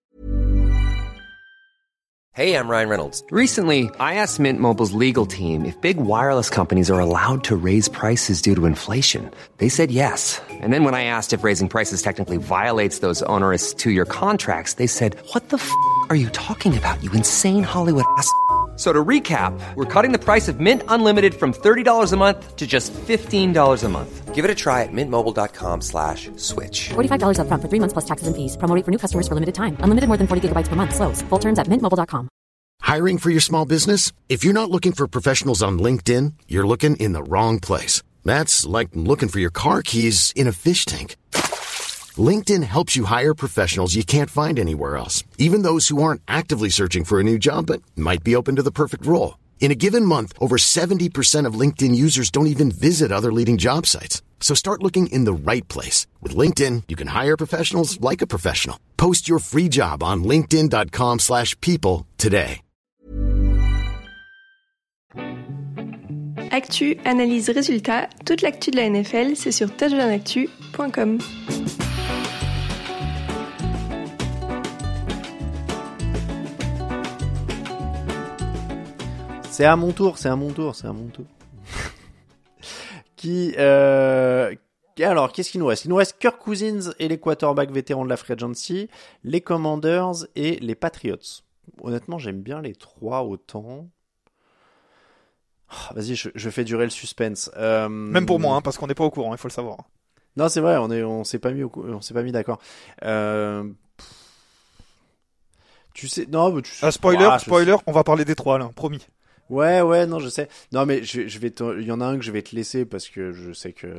Hey, I'm Ryan Reynolds. Recently, I asked Mint Mobile's legal team if big wireless companies are allowed to raise prices due to inflation. They said yes. And then when I asked if raising prices technically violates those onerous two-year contracts, they said, what the f*** are you talking about, you insane Hollywood ass f- So to recap, we're cutting the price of Mint Unlimited from thirty dollars a month to just fifteen dollars a month. Give it a try at mintmobile.com slash switch. forty-five dollars up front for three months plus taxes and fees. Promo rate for new customers for limited time. Unlimited more than forty gigabytes per month. Slows full terms at mint mobile dot com. Hiring for your small business? If you're not looking for professionals on LinkedIn, you're looking in the wrong place. That's like looking for your car keys in a fish tank. LinkedIn helps you hire professionals you can't find anywhere else, even those who aren't actively searching for a new job but might be open to the perfect role. In a given month, over seventy percent of LinkedIn users don't even visit other leading job sites. So start looking in the right place. With LinkedIn, you can hire professionals like a professional. Post your free job on linkedin dot com slash people today. Actu, analyse, résultat, toute l'actu de la N F L, c'est sur touchdown actu point com. C'est à mon tour, c'est à mon tour, c'est à mon tour. Qui, euh... Alors, qu'est-ce qu'il nous reste ? Il nous reste Kirk Cousins et les quarterbacks vétérans de la Free Agency, les Commanders et les Patriots. Honnêtement, j'aime bien les trois autant. Oh, vas-y, je, je fais durer le suspense. Euh... Même pour moi, hein, parce qu'on n'est pas au courant, il faut le savoir. Non, c'est vrai, on est, on s'est pas mis, au, on s'est pas mis d'accord. Euh... Tu sais, non, mais tu sais. Ah, spoiler, ah, spoiler, on va parler des trois là, promis. Ouais, ouais, non, je sais. Non, mais je, je vais, te... il y en a un que je vais te laisser parce que je sais que.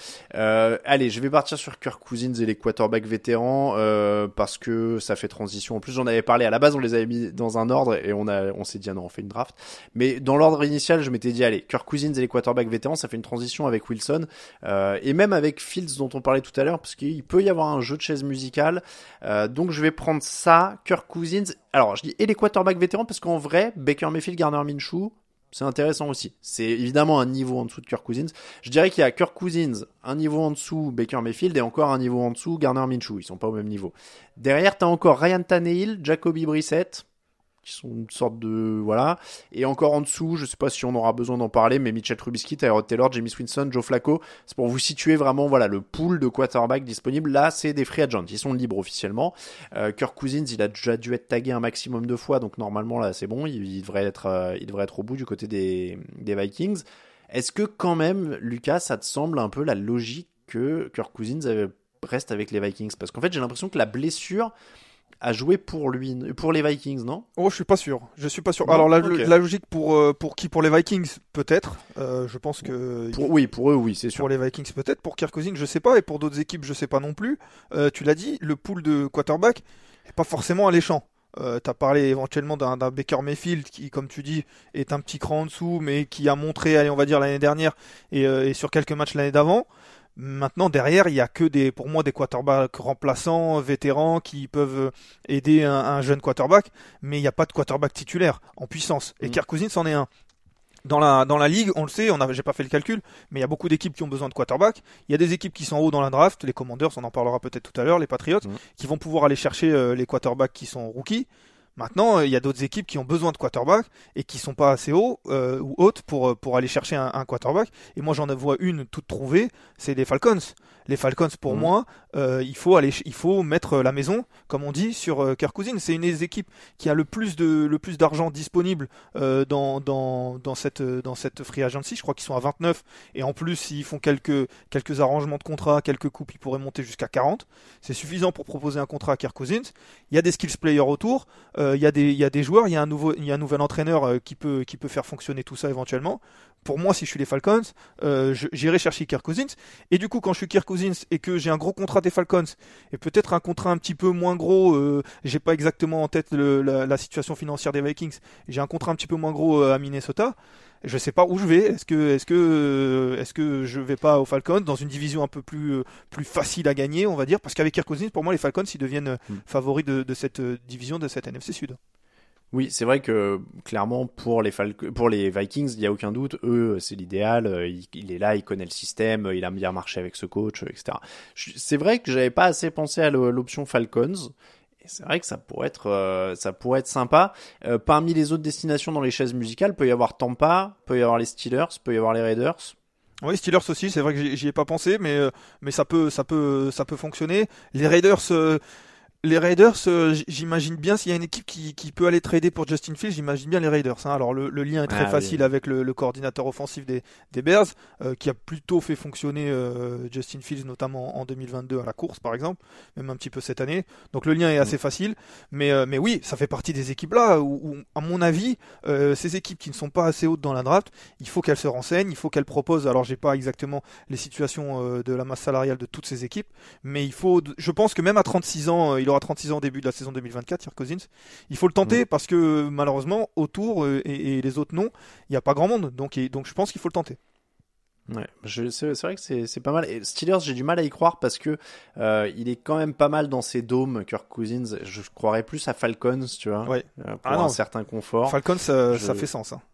Euh, allez, je vais partir sur Kirk Cousins et les quarterbacks vétérans euh, parce que ça fait transition. En plus, j'en avais parlé à la base, on les avait mis dans un ordre et on a, on s'est dit ah non, on fait une draft. Mais dans l'ordre initial, je m'étais dit allez, Kirk Cousins et les quarterbacks vétérans, ça fait une transition avec Wilson euh, et même avec Fields dont on parlait tout à l'heure parce qu'il peut y avoir un jeu de chaise musicale. Euh, donc je vais prendre ça, Kirk Cousins. Alors, je dis et les quarterbacks vétérans parce qu'en vrai, Baker Mayfield, Gardner Minshew, c'est intéressant aussi. C'est évidemment un niveau en dessous de Kirk Cousins. Je dirais qu'il y a Kirk Cousins, un niveau en dessous Baker Mayfield et encore un niveau en dessous Gardner Minshew. Ils sont pas au même niveau. Derrière, t'as encore Ryan Tannehill, Jacoby Brissett, qui sont une sorte de voilà, et encore en dessous, je sais pas si on aura besoin d'en parler, mais Mitchell Trubisky, Tyrod Taylor, Jameis Winston, Joe Flacco, c'est pour vous situer vraiment voilà le pool de quarterbacks disponibles. Là, c'est des free agents, ils sont libres officiellement. Euh, Kirk Cousins, il a déjà dû être tagué un maximum de fois, donc normalement là, c'est bon, il, il devrait être, euh, il devrait être au bout du côté des des Vikings. Est-ce que quand même, Lucas, ça te semble un peu la logique que Kirk Cousins avait, reste avec les Vikings ? Parce qu'en fait, j'ai l'impression que la blessure à jouer pour lui, pour les Vikings, non ? Oh, je suis pas sûr. Je suis pas sûr. Non, Alors la, okay. la logique pour euh, pour qui ? Pour les Vikings, peut-être. Euh, je pense que pour, oui, pour eux, oui, c'est sûr. Pour les Vikings, peut-être. Pour Kirk Cousins, je sais pas. Et pour d'autres équipes, je sais pas non plus. Euh, tu l'as dit, le pool de quarterback est pas forcément alléchant. Euh, t'as parlé éventuellement d'un, d'un Baker Mayfield qui, comme tu dis, est un petit cran en dessous, mais qui a montré, allez, on va dire l'année dernière et, euh, et sur quelques matchs l'année d'avant. Maintenant, derrière, il y a que des, pour moi, des quarterbacks remplaçants, vétérans, qui peuvent aider un, un jeune quarterback, mais il n'y a pas de quarterback titulaire en puissance. Et mmh. Kirk Cousins en est un. Dans la, dans la ligue, on le sait, on a, j'ai pas fait le calcul, mais il y a beaucoup d'équipes qui ont besoin de quarterback. Il y a des équipes qui sont en haut dans la draft, les Commanders, on en parlera peut-être tout à l'heure, les Patriots, mmh. qui vont pouvoir aller chercher euh, les quarterbacks qui sont rookies. Maintenant, il y a d'autres équipes qui ont besoin de quarterback et qui sont pas assez hauts euh, ou hautes pour pour aller chercher un, un quarterback. Et moi, j'en vois une toute trouvée, c'est les Falcons. Les Falcons, pour mmh. moi, euh, il faut aller, il faut mettre la maison, comme on dit, sur euh, Kirk Cousins. C'est une des équipes qui a le plus de le plus d'argent disponible euh, dans dans dans cette dans cette free agency. Je crois qu'ils sont à vingt-neuf et en plus, s'ils font quelques quelques arrangements de contrat, quelques coupes, ils pourraient monter jusqu'à quarante. C'est suffisant pour proposer un contrat à Kirk Cousins. Il y a des skills players autour. Il euh, y a des il y a des joueurs, il y a un nouveau il y a un nouvel entraîneur euh, qui peut qui peut faire fonctionner tout ça éventuellement. Pour moi, si je suis les Falcons, euh, je, j'irai chercher Kirk Cousins. Et du coup, quand je suis Kirk Cousins et que j'ai un gros contrat des Falcons et peut-être un contrat un petit peu moins gros, euh, j'ai pas exactement en tête le, la, la situation financière des Vikings. J'ai un contrat un petit peu moins gros euh, à Minnesota. Je sais pas où je vais. Est-ce que est-ce que euh, est-ce que je vais pas aux Falcons dans une division un peu plus euh, plus facile à gagner, on va dire, parce qu'avec Kirk Cousins, pour moi, les Falcons ils deviennent euh, mm. favoris de, de cette euh, division de cette N F C Sud. Oui, c'est vrai que clairement pour les Fal- pour les Vikings, il y a aucun doute, eux c'est l'idéal, il, il est là, il connaît le système, il a bien marché avec ce coach, et cetera. Je, c'est vrai que j'avais pas assez pensé à l'option Falcons. Et c'est vrai que ça pourrait être euh, ça pourrait être sympa. Euh, parmi les autres destinations dans les chaises musicales, peut y avoir Tampa, peut y avoir les Steelers, peut y avoir les Raiders. Oui, Steelers aussi, c'est vrai que j'y, j'y ai pas pensé, mais euh, mais ça peut ça peut ça peut fonctionner. Les Raiders. Euh... Les Raiders, euh, j'imagine bien s'il y a une équipe qui, qui peut aller trader pour Justin Fields, j'imagine bien les Raiders. Hein. Alors le, le lien est très ah, facile oui. avec le, le coordinateur offensif des, des Bears, euh, qui a plutôt fait fonctionner euh, Justin Fields, notamment en deux mille vingt-deux à la course par exemple, même un petit peu cette année. Donc le lien est assez mmh. facile, mais euh, mais oui, ça fait partie des équipes là où, où à mon avis, euh, ces équipes qui ne sont pas assez hautes dans la draft, il faut qu'elles se renseignent, il faut qu'elles proposent. Alors j'ai pas exactement les situations euh, de la masse salariale de toutes ces équipes, mais il faut, je pense que même à trente-six ans, euh, il aura trente-six ans au début de la saison deux mille vingt-quatre, Kirk Cousins. Il faut le tenter mmh. parce que malheureusement, autour euh, et, et les autres non, il n'y a pas grand monde. Donc, et, donc je pense qu'il faut le tenter. Ouais, je, c'est, c'est vrai que c'est, c'est pas mal. Et Steelers, j'ai du mal à y croire parce que euh, il est quand même pas mal dans ses dômes, Kirk Cousins. Je croirais plus à Falcons, tu vois, ouais. euh, pour ah un non. certain confort. Falcons, ça, je... ça fait sens. Hein.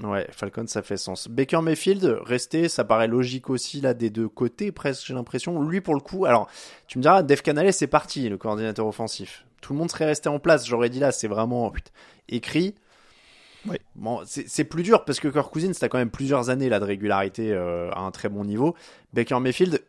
Ouais, Falcons, ça fait sens. Baker Mayfield, rester, ça paraît logique aussi, là, des deux côtés, presque, j'ai l'impression. Lui, pour le coup, alors, tu me diras, Dave Canales, c'est parti, le coordinateur offensif. Tout le monde serait resté en place, j'aurais dit là, c'est vraiment putain, écrit. Oui. Bon, c'est, c'est plus dur, parce que Kirk Cousins, t'as quand même plusieurs années, là, de régularité euh, à un très bon niveau. Baker Mayfield,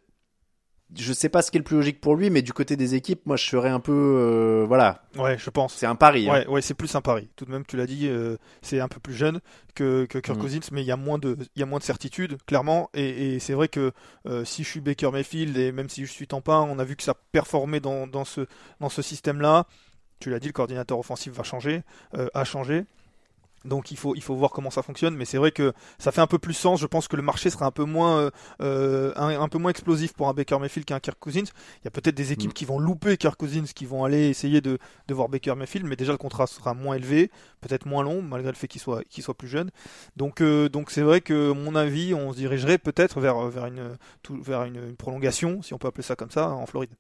je sais pas ce qui est le plus logique pour lui, mais du côté des équipes, moi je serais un peu, euh, voilà. Ouais, je pense. C'est un pari. Ouais, hein. ouais, c'est plus un pari. Tout de même, tu l'as dit, euh, c'est un peu plus jeune que, que Kirk mmh. Cousins, mais il y a moins de, il y a moins de certitude, clairement. Et, et c'est vrai que euh, si je suis Baker Mayfield et même si je suis Tampa, on a vu que ça performait dans, dans ce, dans ce système-là. Tu l'as dit, le coordinateur offensif va changer, euh, a changé. Donc il faut il faut voir comment ça fonctionne, mais c'est vrai que ça fait un peu plus sens. Je pense que le marché sera un peu moins euh, un, un peu moins explosif pour un Baker Mayfield qu'un Kirk Cousins. Il y a peut-être des équipes mmh. qui vont louper Kirk Cousins, qui vont aller essayer de de voir Baker Mayfield, mais déjà le contrat sera moins élevé, peut-être moins long malgré le fait qu'il soit qu'il soit plus jeune. Donc euh, donc c'est vrai que à mon avis, on se dirigerait peut-être vers vers une tout, vers une, une prolongation, si on peut appeler ça comme ça, en Floride.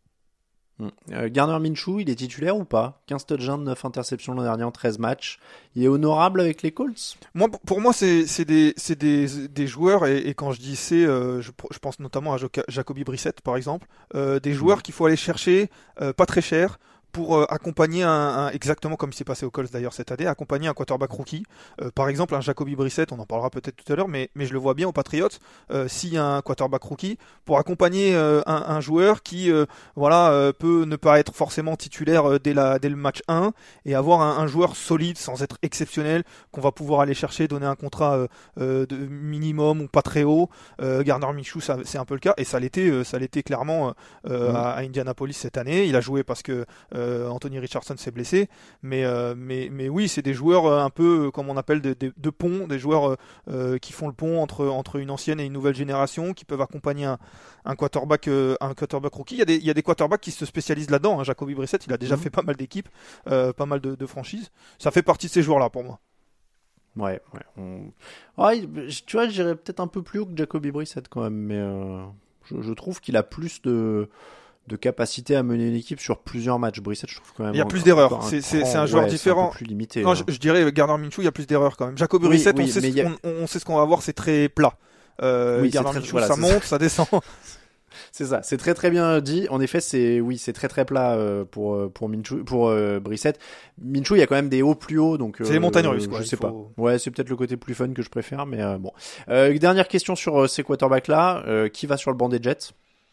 Euh, Gardner Minshew, il est titulaire ou pas? quinze touchdowns, neuf interceptions l'an dernier en treize matchs. Il est honorable avec les Colts? Moi, pour moi, c'est, c'est, des, c'est des, des joueurs, et, et quand je dis c'est, euh, je, je pense notamment à Jacoby Brissett, par exemple, euh, des joueurs mmh. qu'il faut aller chercher, euh, pas très cher, pour euh, accompagner un, un, exactement comme il s'est passé aux Colts d'ailleurs cette année, accompagner un quarterback rookie. Euh, par exemple, un Jacoby Brissett, on en parlera peut-être tout à l'heure, mais, mais je le vois bien aux Patriots, euh, s'il y a un quarterback rookie, pour accompagner euh, un, un joueur qui euh, voilà, euh, peut ne pas être forcément titulaire euh, dès, la, dès le match un, et avoir un, un joueur solide, sans être exceptionnel, qu'on va pouvoir aller chercher, donner un contrat euh, euh, de minimum ou pas très haut. Euh, Gardner Minshew, ça, c'est un peu le cas, et ça l'était, euh, ça l'était clairement euh, mmh. à, à Indianapolis cette année. Il a joué parce que euh, Euh, Anthony Richardson s'est blessé, mais, euh, mais, mais oui, c'est des joueurs euh, un peu, euh, comme on appelle, de, de, de pont, des joueurs euh, qui font le pont entre, entre une ancienne et une nouvelle génération, qui peuvent accompagner un, un, quarterback, euh, un quarterback rookie. Il y a des, il y a des quarterbacks qui se spécialisent là-dedans. Hein. Jacoby Brissett, il a déjà mmh. fait pas mal d'équipes, euh, pas mal de, de franchises. Ça fait partie de ces joueurs-là pour moi. Ouais, ouais. On... ouais tu vois, j'irais peut-être un peu plus haut que Jacoby Brissett quand même, mais euh, je, je trouve qu'il a plus de... de capacité à mener une équipe sur plusieurs matchs. Brissett, je trouve quand même. Il y a plus d'erreurs. C'est, c'est, c'est un joueur ouais, différent. C'est un peu plus limité. Non, hein. je, je dirais Gardner Minshew, il y a plus d'erreurs quand même. Jacoby oui, Brissett, oui, on, sait ce, a... on, on sait ce qu'on va voir, c'est très plat. Euh, oui, Gardner très, Minshew, voilà, ça monte, ça. ça descend. C'est ça, c'est très très bien dit. En effet, c'est oui, c'est très très plat euh, pour pour Minshew, pour euh, Brissett. Minshew, il y a quand même des hauts plus hauts, donc euh, c'est les montagnes russes, quoi. Je sais faut... pas. Ouais, c'est peut-être le côté plus fun que je préfère, mais euh, bon. Euh, dernière question sur euh, ces quarterbacks là, euh, qui va sur le banc des Jets?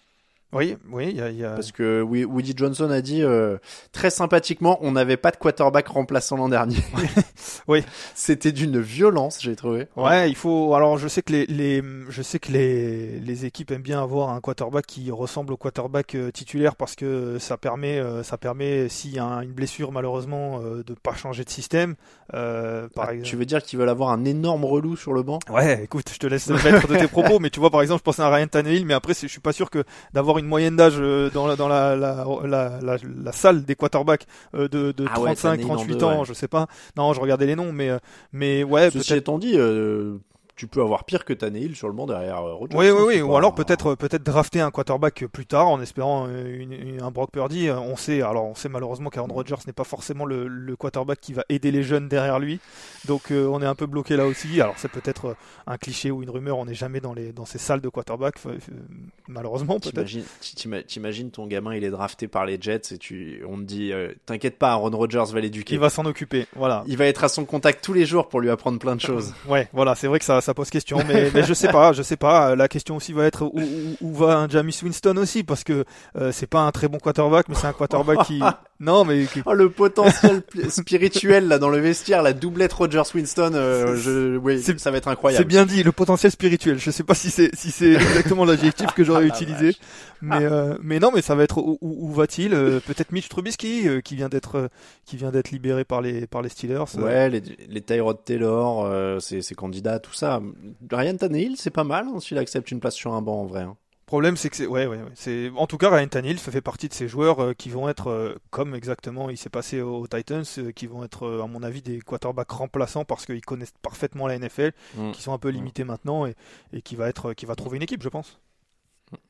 Oui, oui, il y a, y a... Parce que Woody Johnson a dit euh, très sympathiquement, on n'avait pas de quarterback remplaçant l'an dernier. Oui, c'était d'une violence, j'ai trouvé. Ouais, il faut. Alors, je sais que les, les, je sais que les, les équipes aiment bien avoir un quarterback qui ressemble au quarterback euh, titulaire parce que ça permet, euh, ça permet, s'il y a un, une blessure malheureusement, euh, de pas changer de système. Euh, par ah, exemple. Tu veux dire qu'ils veulent avoir un énorme relou sur le banc? Ouais, écoute, je te laisse mettre de tes propos, mais tu vois, par exemple, je pensais à Ryan Tannehill, mais après, je suis pas sûr que d'avoir une moyenne d'âge dans la, dans la, la, la, la, la salle des quarterbacks euh, de, de ah trente-cinq, ouais, trente-huit deux, ans, ouais. Je sais pas. Non, je regardais les noms, mais, mais ouais. Ceci étant dit, euh, tu peux avoir pire que Tannehill sur le banc derrière euh, Rodgers. Oui, oui, oui. Ou alors peut-être, peut-être drafter un quarterback plus tard en espérant une, une, un Brock Purdy. On sait, alors on sait malheureusement qu'Aaron Rodgers n'est pas forcément le, le quarterback qui va aider les jeunes derrière lui. Donc euh, on est un peu bloqué là aussi. Alors c'est peut-être un cliché ou une rumeur. On n'est jamais dans les dans ces salles de quarterback, euh, malheureusement. Peut-être. T'imagines, t'imagines ton gamin, il est drafté par les Jets et tu, on te dit, euh, t'inquiète pas, Aaron Rodgers va l'éduquer. Il va s'en occuper. Voilà. Il va être à son contact tous les jours pour lui apprendre plein de choses. Ouais, voilà. C'est vrai que ça ça pose question, mais, mais je sais pas, je sais pas. La question aussi va être où, où, où va un Jameis Winston aussi, parce que euh, c'est pas un très bon quarterback, mais c'est un quarterback qui, non mais qui... oh, le potentiel spirituel là dans le vestiaire, la doublette Rodgers Winston, euh, je, oui, c'est, ça va être incroyable. C'est bien dit, le potentiel spirituel. Je sais pas si c'est si c'est exactement l'adjectif que j'aurais ah, utilisé, mais euh, mais non, mais ça va être où, où, où va-t-il euh, peut-être Mitch Trubisky euh, qui vient d'être euh, qui vient d'être libéré par les par les Steelers. Euh. Ouais, les, les Tyrod Taylor, euh, ces ces candidats, tout ça. Ryan Tannehill, c'est pas mal hein, s'il accepte une place sur un banc en vrai. Hein. Le problème, c'est que c'est, ouais, ouais, ouais. C'est, en tout cas, Ryan Tannehill, ça fait partie de ces joueurs euh, qui vont être, euh, comme exactement il s'est passé aux, aux Titans, euh, qui vont être, euh, à mon avis, des quarterbacks remplaçants parce qu'ils connaissent parfaitement la N F L, mmh. qui sont un peu limités mmh. maintenant et, et qui va être, qui va trouver une équipe, je pense.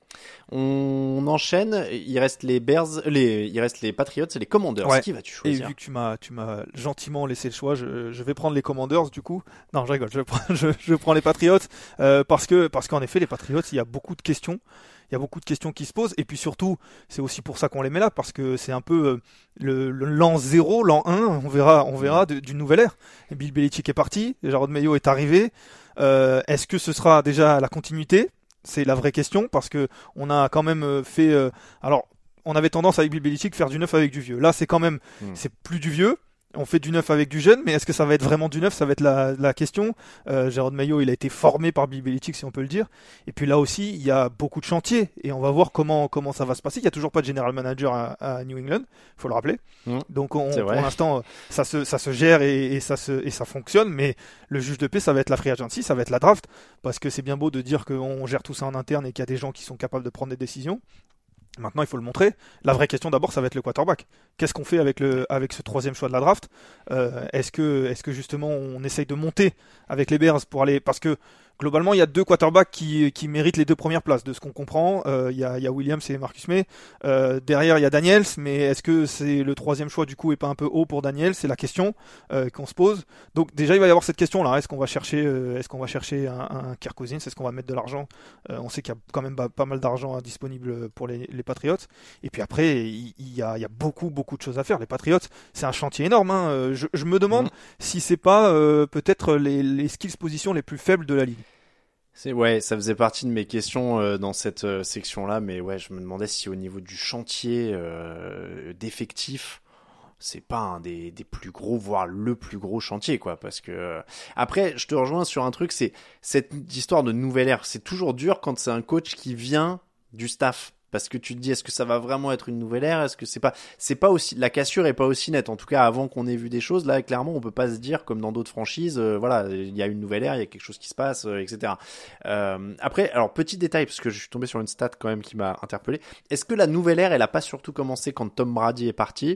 On enchaîne, il reste les Bears, les, il reste les Patriots et les Commanders. Ouais. Qui vas-tu choisir? Et vu que tu m'as, tu m'as gentiment laissé le choix, je, je vais prendre les Commanders du coup. Non, je rigole, je prends, je, je prends les Patriots euh, parce que, parce qu'en effet, les Patriots, il y a beaucoup de questions. Il y a beaucoup de questions qui se posent et puis surtout, c'est aussi pour ça qu'on les met là parce que c'est un peu euh, le, le l'an zéro, l'an un, on verra, on verra de, d'une nouvelle ère. Et Bill Belichick est parti, Jarod Mayo est arrivé. Euh, est-ce que ce sera déjà la continuité? C'est la vraie question parce que on a quand même fait. Euh, alors, on avait tendance avec Bill Belichick faire du neuf avec du vieux. Là, c'est quand même, mmh. c'est plus du vieux. On fait du neuf avec du jeune, mais est-ce que ça va être vraiment du neuf? Ça va être la, la question. Euh, Jarod Mayo, il a été formé par Bill Belichick, si on peut le dire. Et puis là aussi, il y a beaucoup de chantiers et on va voir comment comment ça va se passer. Il y a toujours pas de general manager à, à New England, faut le rappeler. Mmh. Donc on, pour l'instant, ça se ça se gère et, et ça se et ça fonctionne. Mais le juge de paix, ça va être la free agency, ça va être la draft, parce que c'est bien beau de dire qu'on gère tout ça en interne et qu'il y a des gens qui sont capables de prendre des décisions. Maintenant, il faut le montrer. La vraie question d'abord, ça va être le quarterback. Qu'est-ce qu'on fait avec le avec ce troisième choix de la draft? euh, Est-ce que est-ce que justement on essaye de monter avec les Bears pour aller, parce que globalement, il y a deux quarterbacks qui, qui méritent les deux premières places, de ce qu'on comprend. Euh, il, y a, il y a Williams et Marcus May. Euh, derrière, il y a Daniels, mais est-ce que c'est le troisième choix du coup et pas un peu haut pour Daniels? C'est la question euh, qu'on se pose. Donc déjà, il va y avoir cette question-là. Est-ce qu'on va chercher, euh, est-ce qu'on va chercher un, un Kirk Cousins? Est-ce qu'on va mettre de l'argent? euh, On sait qu'il y a quand même pas, pas mal d'argent disponible pour les, les Patriots. Et puis après, il, il, y a, il y a beaucoup, beaucoup de choses à faire. Les Patriots, c'est un chantier énorme. Hein. Je, je me demande mmh. si c'est pas euh, peut-être les, les skills positions les plus faibles de la ligue. C'est ouais, ça faisait partie de mes questions euh, dans cette euh, section-là, mais ouais, je me demandais si au niveau du chantier euh, d'effectifs, c'est pas un des, des plus gros, voire le plus gros chantier, quoi. Parce que euh... après, je te rejoins sur un truc, c'est cette histoire de nouvelle ère. C'est toujours dur quand c'est un coach qui vient du staff. Parce que tu te dis, est-ce que ça va vraiment être une nouvelle ère? Est-ce que c'est pas, c'est pas aussi, la cassure est pas aussi nette. En tout cas, avant qu'on ait vu des choses, là, clairement, on peut pas se dire, comme dans d'autres franchises, euh, voilà, il y a une nouvelle ère, il y a quelque chose qui se passe, euh, et cetera. Euh, après, alors, petit détail, parce que je suis tombé sur une stat quand même qui m'a interpellé. Est-ce que la nouvelle ère, elle a pas surtout commencé quand Tom Brady est parti?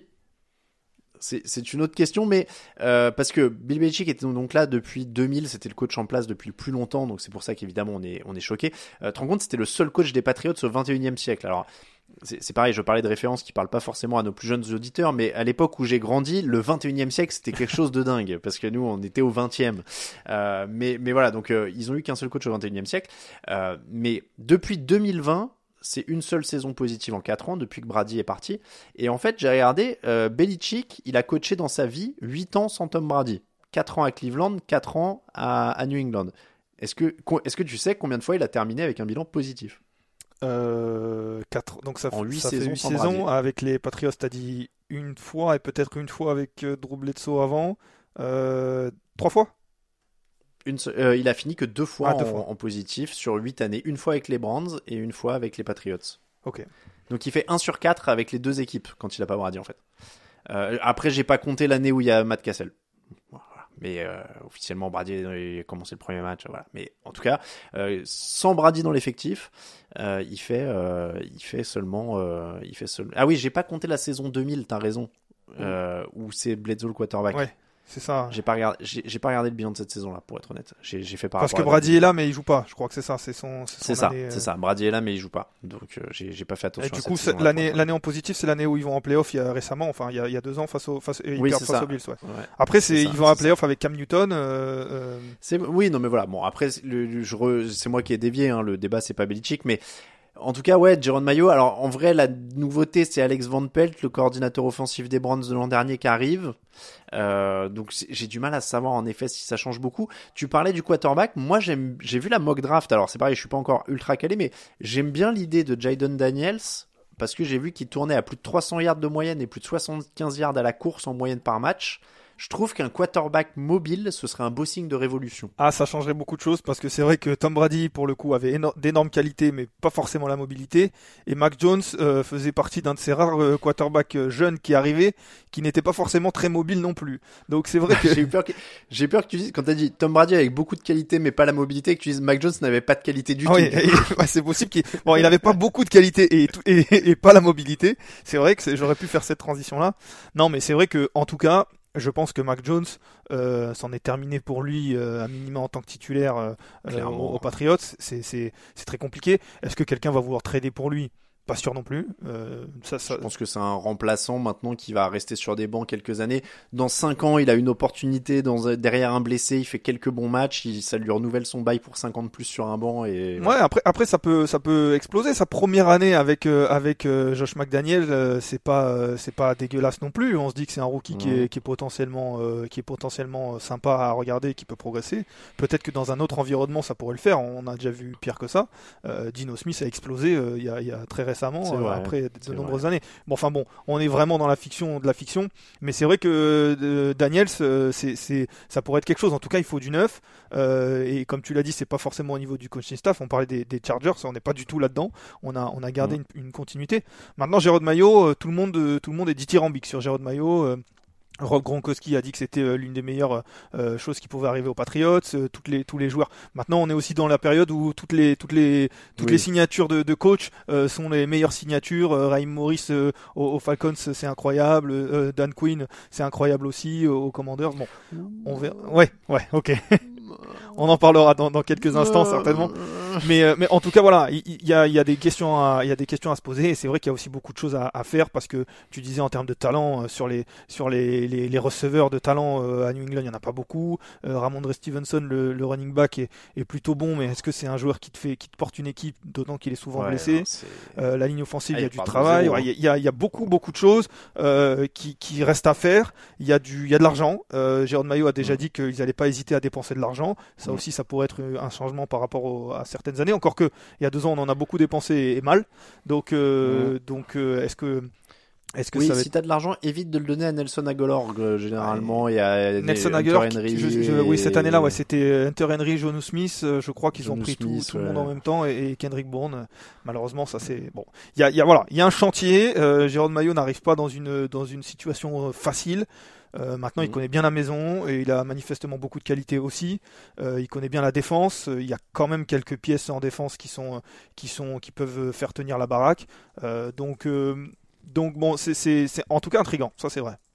C'est, c'est une autre question, mais euh, parce que Bill Belichick était donc là depuis deux mille, c'était le coach en place depuis le plus longtemps, donc c'est pour ça qu'évidemment on est on est choqué. Euh, tu te rends compte, c'était le seul coach des Patriots au vingt et unième siècle. Alors c'est, c'est pareil, je parlais de références qui parlent pas forcément à nos plus jeunes auditeurs, mais à l'époque où j'ai grandi, le vingt et unième siècle c'était quelque chose de dingue, parce que nous on était au vingtième. Euh, mais mais voilà, donc euh, ils ont eu qu'un seul coach au vingt et unième siècle. Euh, mais depuis deux mille vingt. C'est une seule saison positive en quatre ans depuis que Brady est parti. Et en fait, j'ai regardé, euh, Belichick, il a coaché dans sa vie huit ans sans Tom Brady. quatre ans à Cleveland, quatre ans à, à New England. Est-ce que, est-ce que tu sais combien de fois il a terminé avec un bilan positif? euh, quatre, Donc ça, en huit ça saisons fait huit saisons. Avec les Patriots, t'as dit une fois et peut-être une fois avec euh, Drew Bledsoe avant. Euh, trois fois Une, euh, il a fini que deux fois, ah, deux en, fois en positif sur huit années. Une fois avec les Browns et une fois avec les Patriots. Ok. Donc il fait un sur quatre avec les deux équipes quand il a pas Brady en fait. Euh, après, j'ai pas compté l'année où il y a Matt Cassel. Voilà. Mais euh, officiellement, Brady a commencé le premier match. Voilà. Mais en tout cas, euh, sans Brady dans l'effectif, euh, il fait, euh, il fait seulement, euh, il fait seulement. Ah oui, j'ai pas compté la saison deux mille. T'as raison. Euh, où c'est Bledsoe le quarterback. Ouais. C'est ça. J'ai pas regardé, j'ai, j'ai pas regardé le bilan de cette saison-là, pour être honnête. J'ai, j'ai fait par Parce que rapport à Brady est là, mais il joue pas. Je crois que c'est ça. C'est son. C'est, son c'est ça. année, euh... C'est ça. Brady est là, mais il joue pas. Donc euh, j'ai, j'ai pas fait attention. Et du à coup, cette l'année, l'année en positif, c'est l'année où ils vont en playoff. Il y a récemment, enfin, il y a, il y a deux ans face au, face, ils oui, perdent face ça. aux Bills. Ouais. Ouais. Après, c'est, c'est ils ça, vont en c'est playoff ça. avec Cam Newton. Euh, euh... C'est, oui, non, mais voilà. Bon, après, le, le, je re, c'est moi qui ai dévié. Hein, le débat, c'est pas Belichick, mais. En tout cas, ouais, Jarod Mayo. Alors, en vrai, la nouveauté, c'est Alex Van Pelt, le coordinateur offensif des Browns de l'an dernier, qui arrive. Euh, donc, j'ai du mal à savoir, en effet, si ça change beaucoup. Tu parlais du quarterback. Moi, j'aime, j'ai vu la mock draft. Alors, c'est pareil, je suis pas encore ultra calé, mais j'aime bien l'idée de Jayden Daniels, parce que j'ai vu qu'il tournait à plus de trois cents yards de moyenne et plus de soixante-quinze yards à la course en moyenne par match. Je trouve qu'un quarterback mobile, ce serait un beau signe de révolution. Ah, ça changerait beaucoup de choses parce que c'est vrai que Tom Brady, pour le coup, avait éno- d'énormes qualités, mais pas forcément la mobilité. Et Mac Jones euh, faisait partie d'un de ces rares euh, quarterbacks euh, jeunes qui arrivaient, qui n'était pas forcément très mobile non plus. Donc c'est vrai que j'ai eu peur que j'ai peur que tu dises, quand t'as dit Tom Brady avec beaucoup de qualités mais pas la mobilité, que tu dises Mac Jones n'avait pas de qualité du ah tout. Oui, et, ouais, c'est possible qu'il bon, il avait pas beaucoup de qualités et, et et pas la mobilité. C'est vrai que c'est... j'aurais pu faire cette transition là. Non, mais c'est vrai que en tout cas. Je pense que Mac Jones, euh, c'en est terminé pour lui, euh, à minima en tant que titulaire euh, euh, aux, aux Patriots. C'est, c'est, c'est très compliqué. Est-ce que quelqu'un va vouloir trader pour lui ? Pas sûr non plus. Euh, ça, ça... Je pense que c'est un remplaçant maintenant qui va rester sur des bancs quelques années. Dans cinq ans, il a une opportunité dans, derrière un blessé, il fait quelques bons matchs, il, ça lui renouvelle son bail pour cinq ans de plus sur un banc. Et... Ouais, après, après ça peut, ça peut exploser. Sa première année avec euh, avec euh, Josh McDaniel, euh, c'est pas, euh, c'est pas dégueulasse non plus. On se dit que c'est un rookie mmh. qui est, qui est potentiellement, euh, qui est potentiellement sympa à regarder, et qui peut progresser. Peut-être que dans un autre environnement, ça pourrait le faire. On a déjà vu pire que ça. Euh, Dino Smith a explosé euh, il y a, il y a très récemment. Récemment, euh, après de c'est nombreuses vrai. années. Bon, enfin bon, on est vraiment dans la fiction de la fiction, mais c'est vrai que euh, Daniels, euh, c'est, c'est, ça pourrait être quelque chose. En tout cas, il faut du neuf. Euh, et comme tu l'as dit, c'est pas forcément au niveau du coaching staff. On parlait des, des Chargers, on n'est pas du tout là-dedans. On a, on a gardé mmh. une, une continuité. Maintenant, Jérôme Mayo, euh, tout le monde, euh, tout le monde est dithyrambique sur Jérôme Mayo. Euh, Rob Gronkowski a dit que c'était euh, l'une des meilleures euh, choses qui pouvaient arriver aux Patriots, euh, toutes les, tous les joueurs. Maintenant, on est aussi dans la période où toutes les, toutes les, toutes oui. les signatures de, de coach euh, sont les meilleures signatures. Euh, Raheem Morris euh, aux, aux Falcons, c'est incroyable. Euh, Dan Quinn, c'est incroyable aussi. Euh, aux Commanders, bon, on verra. Ouais, ouais, ok. On en parlera dans, dans quelques instants certainement. Mais, euh, mais en tout cas, voilà, il y, y, a, y a des questions à, il y a des questions à se poser. Et c'est vrai qu'il y a aussi beaucoup de choses à, à faire parce que tu disais en termes de talent euh, sur les, sur les, les, les receveurs de talent euh, à New England, il y en a pas beaucoup. Euh, Ramondre Stevenson, le, le running back, est, est plutôt bon, mais est-ce que c'est un joueur qui te fait, qui te porte une équipe, d'autant qu'il est souvent ouais, blessé. Non, euh, la ligne offensive, ah, il y a du travail. Il ouais, y, a, il y a beaucoup, beaucoup de choses euh, qui, qui restent à faire. Il y a du, il y a de l'argent. Euh, Jérôme Mayo a déjà mmh. dit qu'ils n'allaient pas hésiter à dépenser de l'argent. Ça mmh. aussi, ça pourrait être un changement par rapport au, à certaines années. Encore que il y a deux ans, on en a beaucoup dépensé et, et mal. Donc, euh, mmh. donc, euh, est-ce que Est-ce que oui, ça va si être... t'as de l'argent, évite de le donner à Nelson Agholor euh, généralement et à Nelson Agholor. Oui, cette année-là, ouais, c'était Hunter Henry, Jonnu Smith. Euh, je crois qu'ils Jonnu ont pris Smith, tout, tout ouais. le monde en même temps et, et Kendrick Bourne. Malheureusement, ça c'est bon. Il y a, il y a voilà, il y a un chantier. Euh, Jérôme Mayo n'arrive pas dans une dans une situation facile. Euh, maintenant, mmh. il connaît bien la maison et il a manifestement beaucoup de qualité aussi. Euh, il connaît bien la défense. Il y a quand même quelques pièces en défense qui sont qui sont qui peuvent faire tenir la baraque. Euh, donc euh, donc bon, c'est c'est c'est en tout cas intriguant. Ça c'est vrai.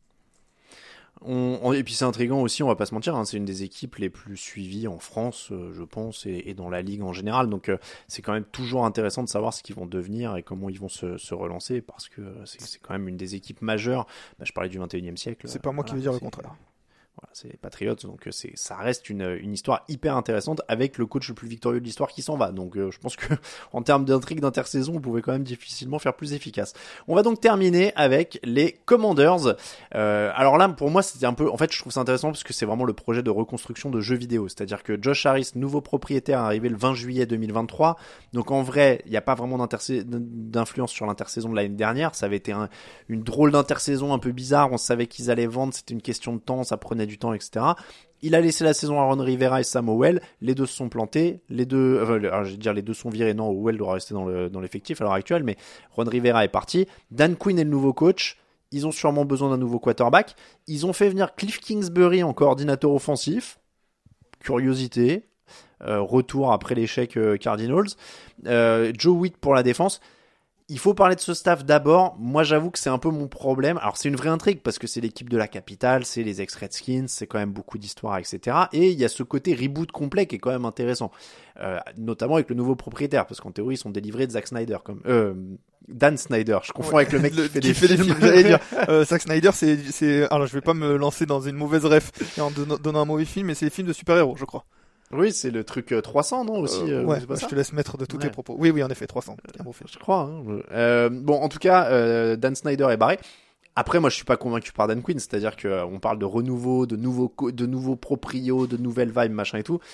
On, on, et puis c'est intriguant aussi, on va pas se mentir, hein, c'est une des équipes les plus suivies en France, euh, je pense, et, et dans la ligue en général. Donc euh, c'est quand même toujours intéressant de savoir ce qu'ils vont devenir et comment ils vont se, se relancer, parce que c'est, c'est quand même une des équipes majeures. Bah, je parlais du vingt et unième siècle. C'est pas moi voilà, qui vais dire le contraire. Voilà, c'est les Patriots, donc c'est, ça reste une, une histoire hyper intéressante avec le coach le plus victorieux de l'histoire qui s'en va. Donc euh, je pense que en termes d'intrigue d'intersaison, on pouvait quand même difficilement faire plus efficace. On va donc terminer avec les Commanders. Euh, alors là, pour moi, c'était un peu, en fait, je trouve ça intéressant parce que c'est vraiment le projet de reconstruction de jeux vidéo. C'est-à-dire que Josh Harris, nouveau propriétaire, est arrivé le vingt juillet deux mille vingt-trois. Donc en vrai, il n'y a pas vraiment d'influence sur l'intersaison de l'année dernière. Ça avait été un, une drôle d'intersaison un peu bizarre. On savait qu'ils allaient vendre, c'était une question de temps, ça prenait du temps, et cetera. Il a laissé la saison à Ron Rivera et Sam Howell. Les deux se sont plantés. Les deux, enfin, alors, je vais dire les deux sont virés. Non, Howell doit rester dans, le, dans l'effectif à l'heure actuelle, mais Ron Rivera est parti. Dan Quinn est le nouveau coach. Ils ont sûrement besoin d'un nouveau quarterback. Ils ont fait venir Cliff Kingsbury en coordinateur offensif. Curiosité. Euh, retour après l'échec euh, Cardinals. Euh, Joe Witt pour la défense. Il faut parler de ce staff d'abord. Moi, j'avoue que c'est un peu mon problème. Alors, c'est une vraie intrigue parce que c'est l'équipe de la capitale, c'est les ex-Redskins, c'est quand même beaucoup d'histoires, et cetera. Et il y a ce côté reboot complet qui est quand même intéressant, euh, notamment avec le nouveau propriétaire, parce qu'en théorie, ils sont délivrés de Zack Snyder, comme euh, Dan Snyder. Je confonds ouais, avec le mec le, qui fait qui des fait films. Des films j'allais dire. Euh, Zack Snyder, c'est, c'est. Alors, je vais pas me lancer dans une mauvaise ref et en don- donnant un mauvais film, mais c'est les films de super-héros, je crois. Oui, c'est le truc trois cents, non, aussi euh, Ouais, pas je ça te laisse mettre de tous ouais. tes propos. Oui, oui, en effet, trois cents. Euh, je crois. Hein. Euh, bon, en tout cas, euh, Dan Snyder est barré. Après, moi, je suis pas convaincu par Dan Quinn, c'est-à-dire que euh, on parle de renouveau, de nouveaux, co- de nouveaux proprios, de nouvelles vibes, machin et tout.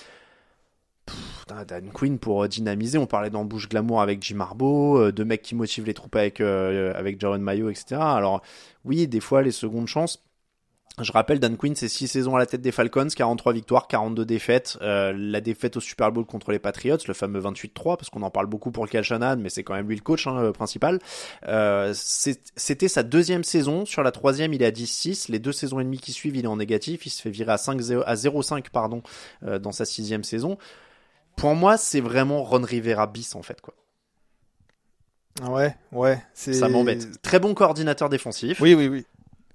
Pff, Dan Quinn pour dynamiser, on parlait d'embouche glamour avec Jim Harbaugh, euh, de mecs qui motivent les troupes avec euh, avec Jérôme Mayo, et cetera. Alors, oui, des fois, les secondes chances. Je rappelle, Dan Quinn, c'est six saisons à la tête des Falcons, quarante-trois victoires, quarante-deux défaites. Euh, la défaite au Super Bowl contre les Patriots, le fameux vingt-huit trois, parce qu'on en parle beaucoup pour Kyle Shanahan, mais c'est quand même lui le coach hein, principal. Euh, c'est, c'était sa deuxième saison. Sur la troisième, il est à dix six. Les deux saisons et demie qui suivent, il est en négatif. Il se fait virer à cinq zéro, à zéro cinq pardon, euh, dans sa sixième saison. Pour moi, c'est vraiment Ron Rivera bis, en fait, quoi. Ouais, ouais. C'est... Ça m'embête. Très bon coordinateur défensif. Oui, oui, oui.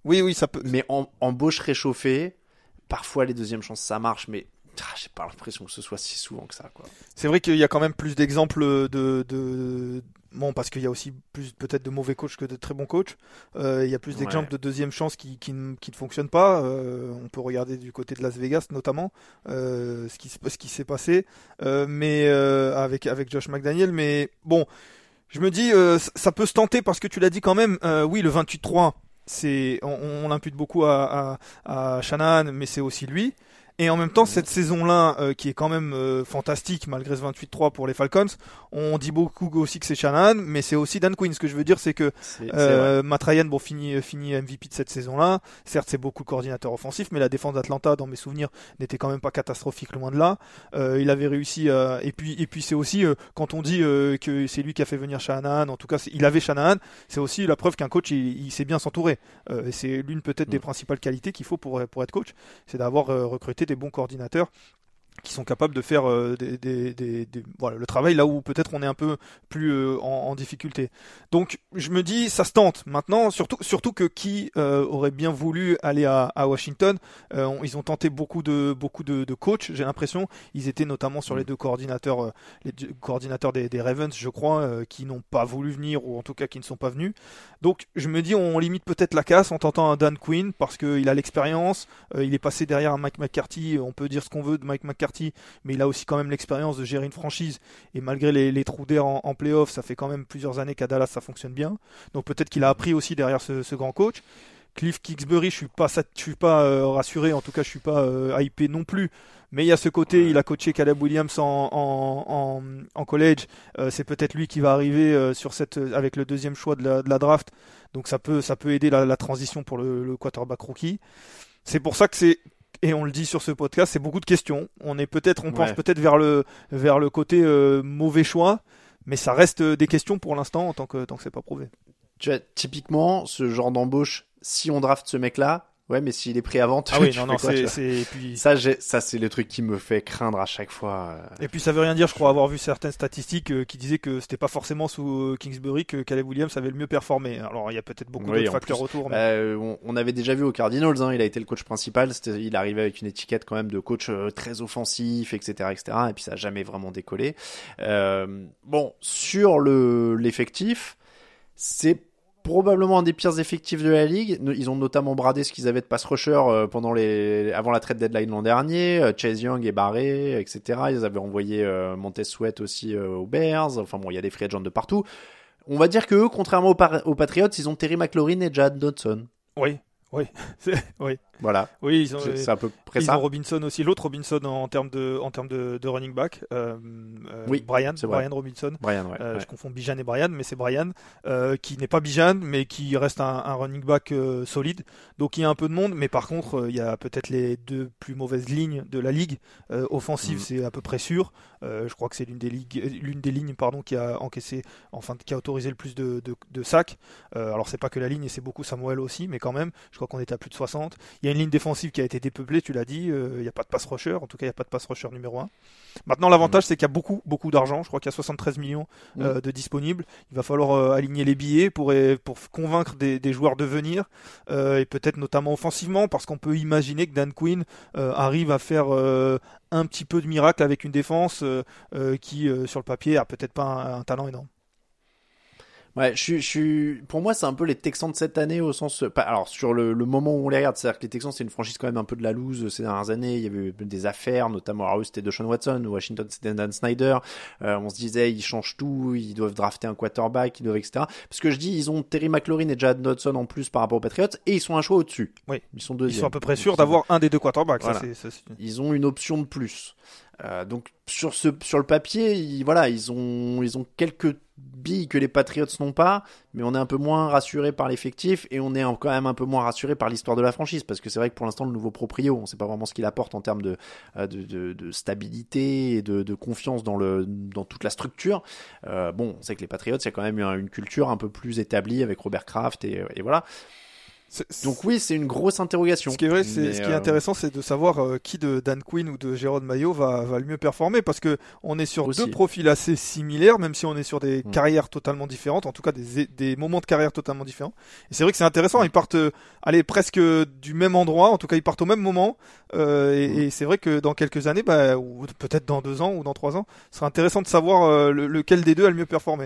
Oui, oui, ça peut. Mais en embauche réchauffée, parfois les deuxièmes chances ça marche, mais ah, j'ai pas l'impression que ce soit si souvent que ça, quoi. C'est vrai qu'il y a quand même plus d'exemples de, de... bon, parce qu'il y a aussi plus peut-être de mauvais coachs que de très bons coachs. Euh, il y a plus d'exemples ouais. de deuxième chance qui, qui, ne, qui ne fonctionnent pas. Euh, on peut regarder du côté de Las Vegas notamment euh, ce qui ce qui s'est passé, euh, mais euh, avec avec Josh McDaniel. Mais bon, je me dis euh, ça peut se tenter parce que tu l'as dit quand même. Euh, oui, le vingt-huit trois, c'est on, on l'impute beaucoup à, à, à Shanahan, mais c'est aussi lui. Et en même temps, cette saison-là, euh, qui est quand même euh, fantastique, malgré ce vingt-huit trois pour les Falcons, on dit beaucoup aussi que c'est Shanahan, mais c'est aussi Dan Quinn. Ce que je veux dire, c'est que c'est, euh, c'est Matt Ryan, bon, finit, finit M V P de cette saison-là. Certes, c'est beaucoup le coordinateur offensif, mais la défense d'Atlanta, dans mes souvenirs, n'était quand même pas catastrophique, loin de là. Euh, il avait réussi à... Et puis, et puis c'est aussi, euh, quand on dit euh, que c'est lui qui a fait venir Shanahan, en tout cas, il avait Shanahan, c'est aussi la preuve qu'un coach, il, il sait bien s'entourer. Euh, et c'est l'une peut-être mmh. des principales qualités qu'il faut pour, pour être coach, c'est d'avoir euh, recruté des bons coordinateurs qui sont capables de faire euh, des, des, des, des, voilà, le travail là où peut-être on est un peu plus euh, en, en difficulté. Donc je me dis ça se tente maintenant, surtout surtout que qui euh, aurait bien voulu aller à, à Washington, euh, on, ils ont tenté beaucoup de beaucoup de, de coachs, j'ai l'impression, ils étaient notamment sur les deux coordinateurs euh, les deux coordinateurs des, des Ravens, je crois, euh, qui n'ont pas voulu venir ou en tout cas qui ne sont pas venus. Donc je me dis on limite peut-être la casse en tentant un Dan Quinn parce qu'il a l'expérience, euh, il est passé derrière un Mike McCarthy, on peut dire ce qu'on veut de Mike McCarthy, mais il a aussi quand même l'expérience de gérer une franchise et malgré les, les trous d'air en, en play-off, ça fait quand même plusieurs années qu'à Dallas ça fonctionne bien, donc peut-être qu'il a appris aussi derrière ce, ce grand coach. Cliff Kingsbury, je suis pas, je suis pas euh, rassuré, en tout cas je suis pas euh, hypé non plus, mais il y a ce côté, il a coaché Caleb Williams en, en, en, en college, euh, c'est peut-être lui qui va arriver euh, sur cette, avec le deuxième choix de la, de la draft, donc ça peut, ça peut aider la, la transition pour le, le quarterback rookie. C'est pour ça que c'est, et on le dit sur ce podcast, c'est beaucoup de questions. On est peut-être, on ouais. pense peut-être vers le vers le côté euh, mauvais choix, mais ça reste des questions pour l'instant en tant que tant que c'est pas prouvé. Tu vois, typiquement ce genre d'embauche, si on draft ce mec-là, ouais, mais s'il est pris à vente, ah oui, tu non, fais non, quoi, c'est, c'est, puis... ça, j'ai, ça, c'est le truc qui me fait craindre à chaque fois. Et puis ça veut rien dire, je crois avoir vu certaines statistiques euh, qui disaient que c'était pas forcément sous euh, Kingsbury que Caleb Williams avait le mieux performé. Alors il y a peut-être beaucoup oui, d'autres facteurs plus, autour. Mais... Euh, on, on avait déjà vu aux Cardinals, hein, il a été le coach principal, c'était, il arrivait avec une étiquette quand même de coach euh, très offensif, et cetera, et cetera. Et puis ça a jamais vraiment décollé. Euh, bon, sur le l'effectif, c'est probablement un des pires effectifs de la ligue. Ils ont notamment bradé ce qu'ils avaient de pass rusher pendant les, avant la trade deadline l'an dernier. Chase Young est barré, et cetera. Ils avaient envoyé Montez Sweat aussi aux Bears. Enfin bon, il y a des free agents de partout. On va dire que eux, contrairement aux, Par- aux Patriots, ils ont Terry McLaurin et Jad Dodson. Oui, oui, oui. Voilà. Oui, ils ont, c'est, c'est à peu près ils ça. Ils ont Robinson aussi, l'autre Robinson en termes de, en termes de, de running back. Euh, euh, oui, Brian, c'est vrai. Brian Robinson. Brian, ouais, euh, ouais. Je confonds Bijan et Brian, mais c'est Brian euh, qui n'est pas Bijan, mais qui reste un, un running back euh, solide. Donc il y a un peu de monde, mais par contre euh, il y a peut-être les deux plus mauvaises lignes de la ligue. Euh, offensive, mmh. c'est à peu près sûr. Euh, je crois que c'est l'une des ligues, l'une des lignes, pardon, qui a encaissé, enfin qui a autorisé le plus de, de, de sacs. Euh, alors c'est pas que la ligne, et c'est beaucoup Samuel aussi, mais quand même, je crois qu'on était à plus de soixante. Il y a une ligne défensive qui a été dépeuplé, tu l'as dit, il euh, n'y a pas de pass rusher, en tout cas il n'y a pas de pass rusher numéro un. Maintenant l'avantage mmh. c'est qu'il y a beaucoup beaucoup d'argent, je crois qu'il y a soixante-treize millions euh, mmh. de disponibles, il va falloir euh, aligner les billets pour, pour convaincre des, des joueurs de venir, euh, et peut-être notamment offensivement, parce qu'on peut imaginer que Dan Quinn euh, arrive à faire euh, un petit peu de miracle avec une défense euh, euh, qui euh, sur le papier a peut-être pas un, un talent énorme. Ouais, je suis, je suis, pour moi, c'est un peu les Texans de cette année au sens, pas, alors sur le, le moment où on les regarde, c'est-à-dire que les Texans, c'est une franchise quand même un peu de la loose ces dernières années. Il y avait eu des affaires, notamment, alors eux, c'était Deshaun Watson, Washington, c'était Dan Snyder. Euh, on se disait, ils changent tout, ils doivent drafter un quarterback, ils doivent, et cetera. Parce que je dis, ils ont Terry McLaurin et Jad Dodson en plus par rapport aux Patriots, et ils sont un choix au-dessus. Oui. Ils sont deuxièmes. Ils sont à peu près sûrs d'avoir un des deux quarterbacks. Voilà. Ça, c'est, ça, c'est... Ils ont une option de plus. Euh, donc sur ce sur le papier, ils, voilà, ils ont ils ont quelques billes que les Patriots n'ont pas, mais on est un peu moins rassuré par l'effectif et on est quand même un peu moins rassuré par l'histoire de la franchise, parce que c'est vrai que pour l'instant le nouveau proprio, on sait pas vraiment ce qu'il apporte en termes de de, de, de stabilité et de, de confiance dans le dans toute la structure. Euh, bon, on sait que les Patriots, il y a quand même une, une culture un peu plus établie avec Robert Kraft et, et voilà. C'est, c'est... Donc oui, c'est une grosse interrogation. Ce qui est vrai, c'est, mais, ce qui est euh... intéressant, c'est de savoir euh, qui de Dan Quinn ou de Jérôme Maillot va, va le mieux performer, parce que on est sur Aussi. deux profils assez similaires, même si on est sur des mmh. carrières totalement différentes, en tout cas des, des moments de carrière totalement différents. Et c'est vrai que c'est intéressant, ils partent, euh, allez, presque du même endroit, en tout cas ils partent au même moment, euh, et, mmh. et c'est vrai que dans quelques années, bah, ou peut-être dans deux ans ou dans trois ans, ce sera intéressant de savoir euh, le, lequel des deux a le mieux performé.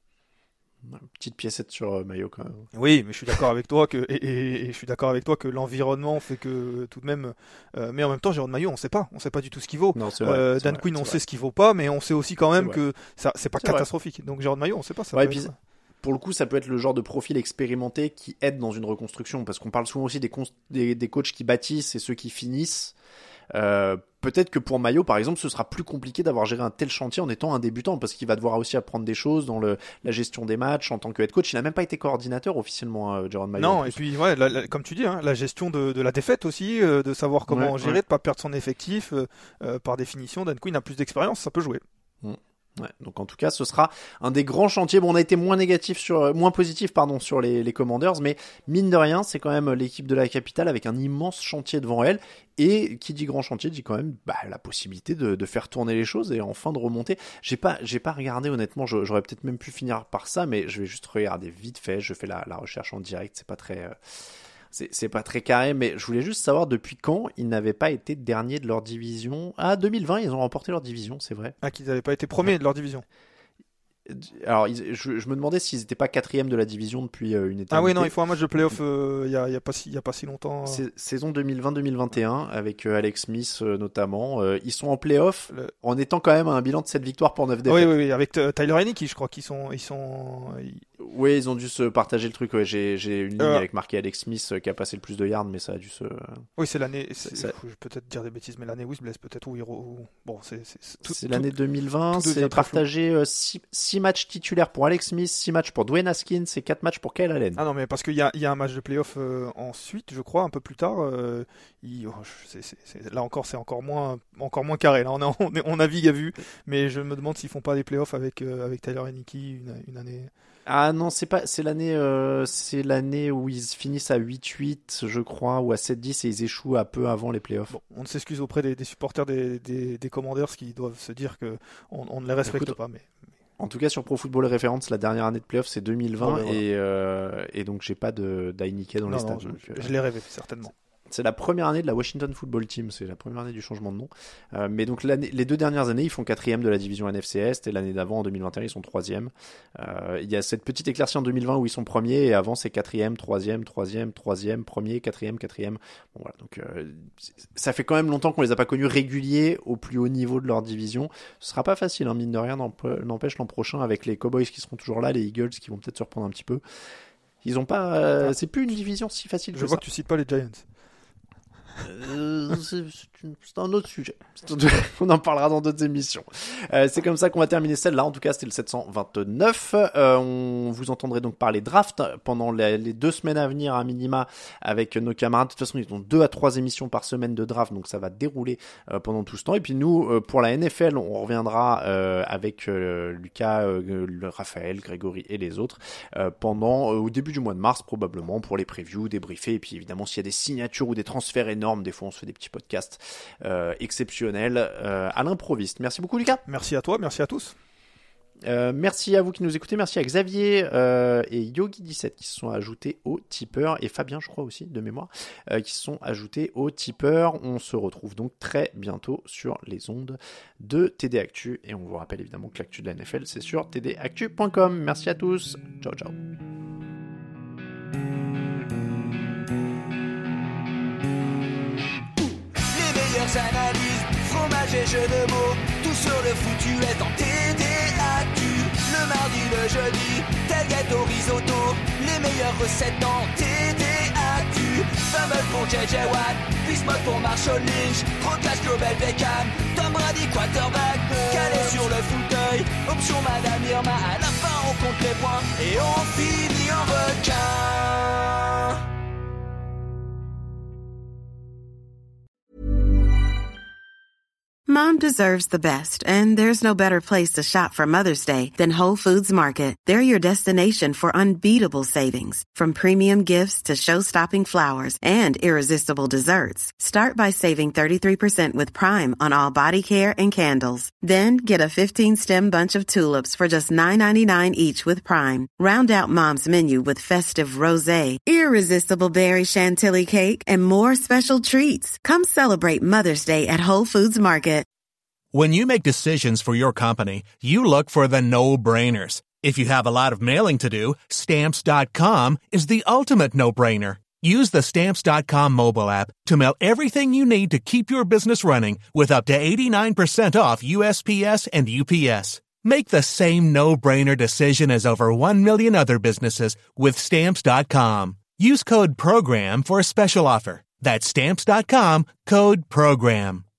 Une petite piécette sur euh, Maillot quand même. Oui, mais je suis d'accord avec toi que et, et, et je suis d'accord avec toi que l'environnement fait que tout de même. Euh, mais en même temps, Jérôme Maillot, on sait pas, on sait pas du tout ce qu'il vaut. Non, c'est vrai, euh, c'est Dan vrai, Quinn, on c'est sait vrai. ce qu'il vaut pas, mais on sait aussi quand même c'est que ça, c'est pas c'est catastrophique. Vrai. Donc Jérôme Maillot, on sait pas. Ça ouais, peut puis, être... pour le coup, ça peut être le genre de profil expérimenté qui aide dans une reconstruction, parce qu'on parle souvent aussi des, cons- des, des coachs qui bâtissent et ceux qui finissent. Euh, peut-être que pour Maillot, par exemple, ce sera plus compliqué d'avoir géré un tel chantier en étant un débutant, parce qu'il va devoir aussi apprendre des choses dans le, la gestion des matchs en tant que head coach. Il n'a même pas été coordinateur officiellement, euh, Jérôme Maillot. Non, et puis ouais, la, la, comme tu dis, hein, la gestion de, de la défaite aussi, euh, de savoir comment ouais, gérer, ouais. de pas perdre son effectif. Euh, euh, par définition, Dan Quinn a plus d'expérience, ça peut jouer. Mmh. Ouais, donc en tout cas, ce sera un des grands chantiers. Bon, on a été moins négatif sur, moins positif, pardon, sur les, les Commanders, mais mine de rien, c'est quand même l'équipe de la capitale avec un immense chantier devant elle. Et qui dit grand chantier dit quand même bah, la possibilité de, de faire tourner les choses et enfin de remonter. J'ai pas, j'ai pas regardé honnêtement. J'aurais peut-être même pu finir par ça, mais je vais juste regarder vite fait. Je fais la, la recherche en direct. C'est pas très. Euh... C'est, c'est pas très carré, mais je voulais juste savoir depuis quand ils n'avaient pas été derniers de leur division. Ah, deux mille vingt, ils ont remporté leur division, c'est vrai. Ah, qu'ils n'avaient pas été premiers de leur division. Alors, ils, je, je me demandais s'ils n'étaient pas quatrième de la division depuis euh, une éternité. Ah oui, non, il faut un match de play-off il euh, n'y a, y a, pas si, y a pas si longtemps. Euh... C'est, saison deux mille vingt deux mille vingt et un, avec euh, Alex Smith euh, notamment. Euh, ils sont en play-off Le... en étant quand même à un bilan de sept victoires pour neuf défaites. Oui, oui, oui, avec euh, Tyler Heinicke, je crois qu'ils sont... Ils sont... Ils... Oui, ils ont dû se partager le truc. Ouais. J'ai, j'ai une ligne euh... avec marqué Alex Smith euh, qui a passé le plus de yards, mais ça a dû se... Oui, c'est l'année... C'est, c'est, je vais peut-être dire des bêtises, mais l'année où il se blesse peut-être. Où il... Où... Bon, c'est... C'est, c'est, tout, c'est l'année deux mille vingt, c'est partagé six matchs titulaires pour Alex Smith, six matchs pour Dwayne Haskins et quatre matchs pour Kyle Allen. Ah non, mais parce qu'il y a, il y a un match de play-off euh, ensuite, je crois, un peu plus tard. Euh, il, oh, c'est, c'est, c'est, là encore, c'est encore moins, encore moins carré. Là, on, a, on, est, on navigue à vue, mais je me demande s'ils font pas des play-offs avec, euh, avec Tyler Heinicke une, une année. Ah non, c'est pas, c'est l'année, euh, c'est l'année où ils finissent à huit huit, je crois, ou à sept dix et ils échouent un peu avant les playoffs. Bon, on s'excuse auprès des, des supporters des, des, des Commanders qui doivent se dire que on, on ne les respecte Écoute, pas, mais. En tout cas, sur Pro Football Reference, la dernière année de playoff, c'est deux mille vingt, oh, voilà. et, euh, et donc j'ai pas de d'Heineke dans non, les non, stats. Je, donc, je, je l'ai rêvé, certainement. C'est la première année de la Washington Football Team, c'est la première année du changement de nom. Euh, mais donc l'année, les deux dernières années, ils font quatrième de la division N F C Est, et l'année d'avant, en deux mille vingt et un, ils sont troisième. Euh, il y a cette petite éclaircie en deux mille vingt où ils sont premiers, et avant c'est quatrième, troisième, troisième, troisième, premier, quatrième, quatrième. Bon voilà, donc euh, ça fait quand même longtemps qu'on les a pas connus réguliers au plus haut niveau de leur division. Ce sera pas facile, hein, mine de rien, n'empêche l'an prochain avec les Cowboys qui seront toujours là, les Eagles qui vont peut-être se reprendre un petit peu. Ils ont pas, euh, ah. c'est plus une division si facile. Je que vois ça. que tu cites pas les Giants. Euh, c'est, c'est, une, c'est un autre sujet. On en parlera dans d'autres émissions. Euh, c'est comme ça qu'on va terminer celle-là. En tout cas, c'était le sept cent vingt-neuf. Euh, on vous entendrez donc parler draft pendant les, les deux semaines à venir à minima avec nos camarades. De toute façon, ils ont deux à trois émissions par semaine de draft, donc ça va dérouler euh, pendant tout ce temps. Et puis nous, euh, pour la N F L, on reviendra euh, avec euh, Lucas, euh, Raphaël, Grégory et les autres euh, pendant euh, au début du mois de mars probablement pour les previews, débriefer et puis évidemment s'il y a des signatures ou des transferts énormes. Des fois, on se fait des petits podcasts euh, exceptionnels euh, à l'improviste. Merci beaucoup, Lucas. Merci à toi, merci à tous. Euh, merci à vous qui nous écoutez. Merci à Xavier euh, et Yogi dix-sept qui se sont ajoutés au tipeur et Fabien, je crois aussi, de mémoire, euh, qui se sont ajoutés au tipeur. On se retrouve donc très bientôt sur les ondes de T D Actu et on vous rappelle évidemment que l'actu de la N F L, c'est sur t d actu point com. Merci à tous. Ciao, ciao. Analyse, fromage et jeux de mots, tout sur le foutu est en T D Actu. Le mardi, le jeudi, tailgate au risotto, les meilleures recettes en T D Actu. Fumble pour J J Watt, Bismuth pour Marshall Lynch, Proclash Global Beckham, Tom Brady quarterback, calé sur le fauteuil, option Madame Irma, à la fin on compte les points et on finit en requin. Mom deserves the best, and there's no better place to shop for Mother's Day than Whole Foods Market. They're your destination for unbeatable savings, from premium gifts to show-stopping flowers and irresistible desserts. Start by saving thirty-three percent with Prime on all body care and candles. Then get a fifteen-stem bunch of tulips for just nine ninety-nine each with Prime. Round out Mom's menu with festive rosé, irresistible berry chantilly cake, and more special treats. Come celebrate Mother's Day at Whole Foods Market. When you make decisions for your company, you look for the no-brainers. If you have a lot of mailing to do, Stamps dot com is the ultimate no-brainer. Use the Stamps dot com mobile app to mail everything you need to keep your business running with up to eighty-nine percent off U S P S and U P S. Make the same no-brainer decision as over one million other businesses with Stamps dot com. Use code PROGRAM for a special offer. That's Stamps dot com, code PROGRAM.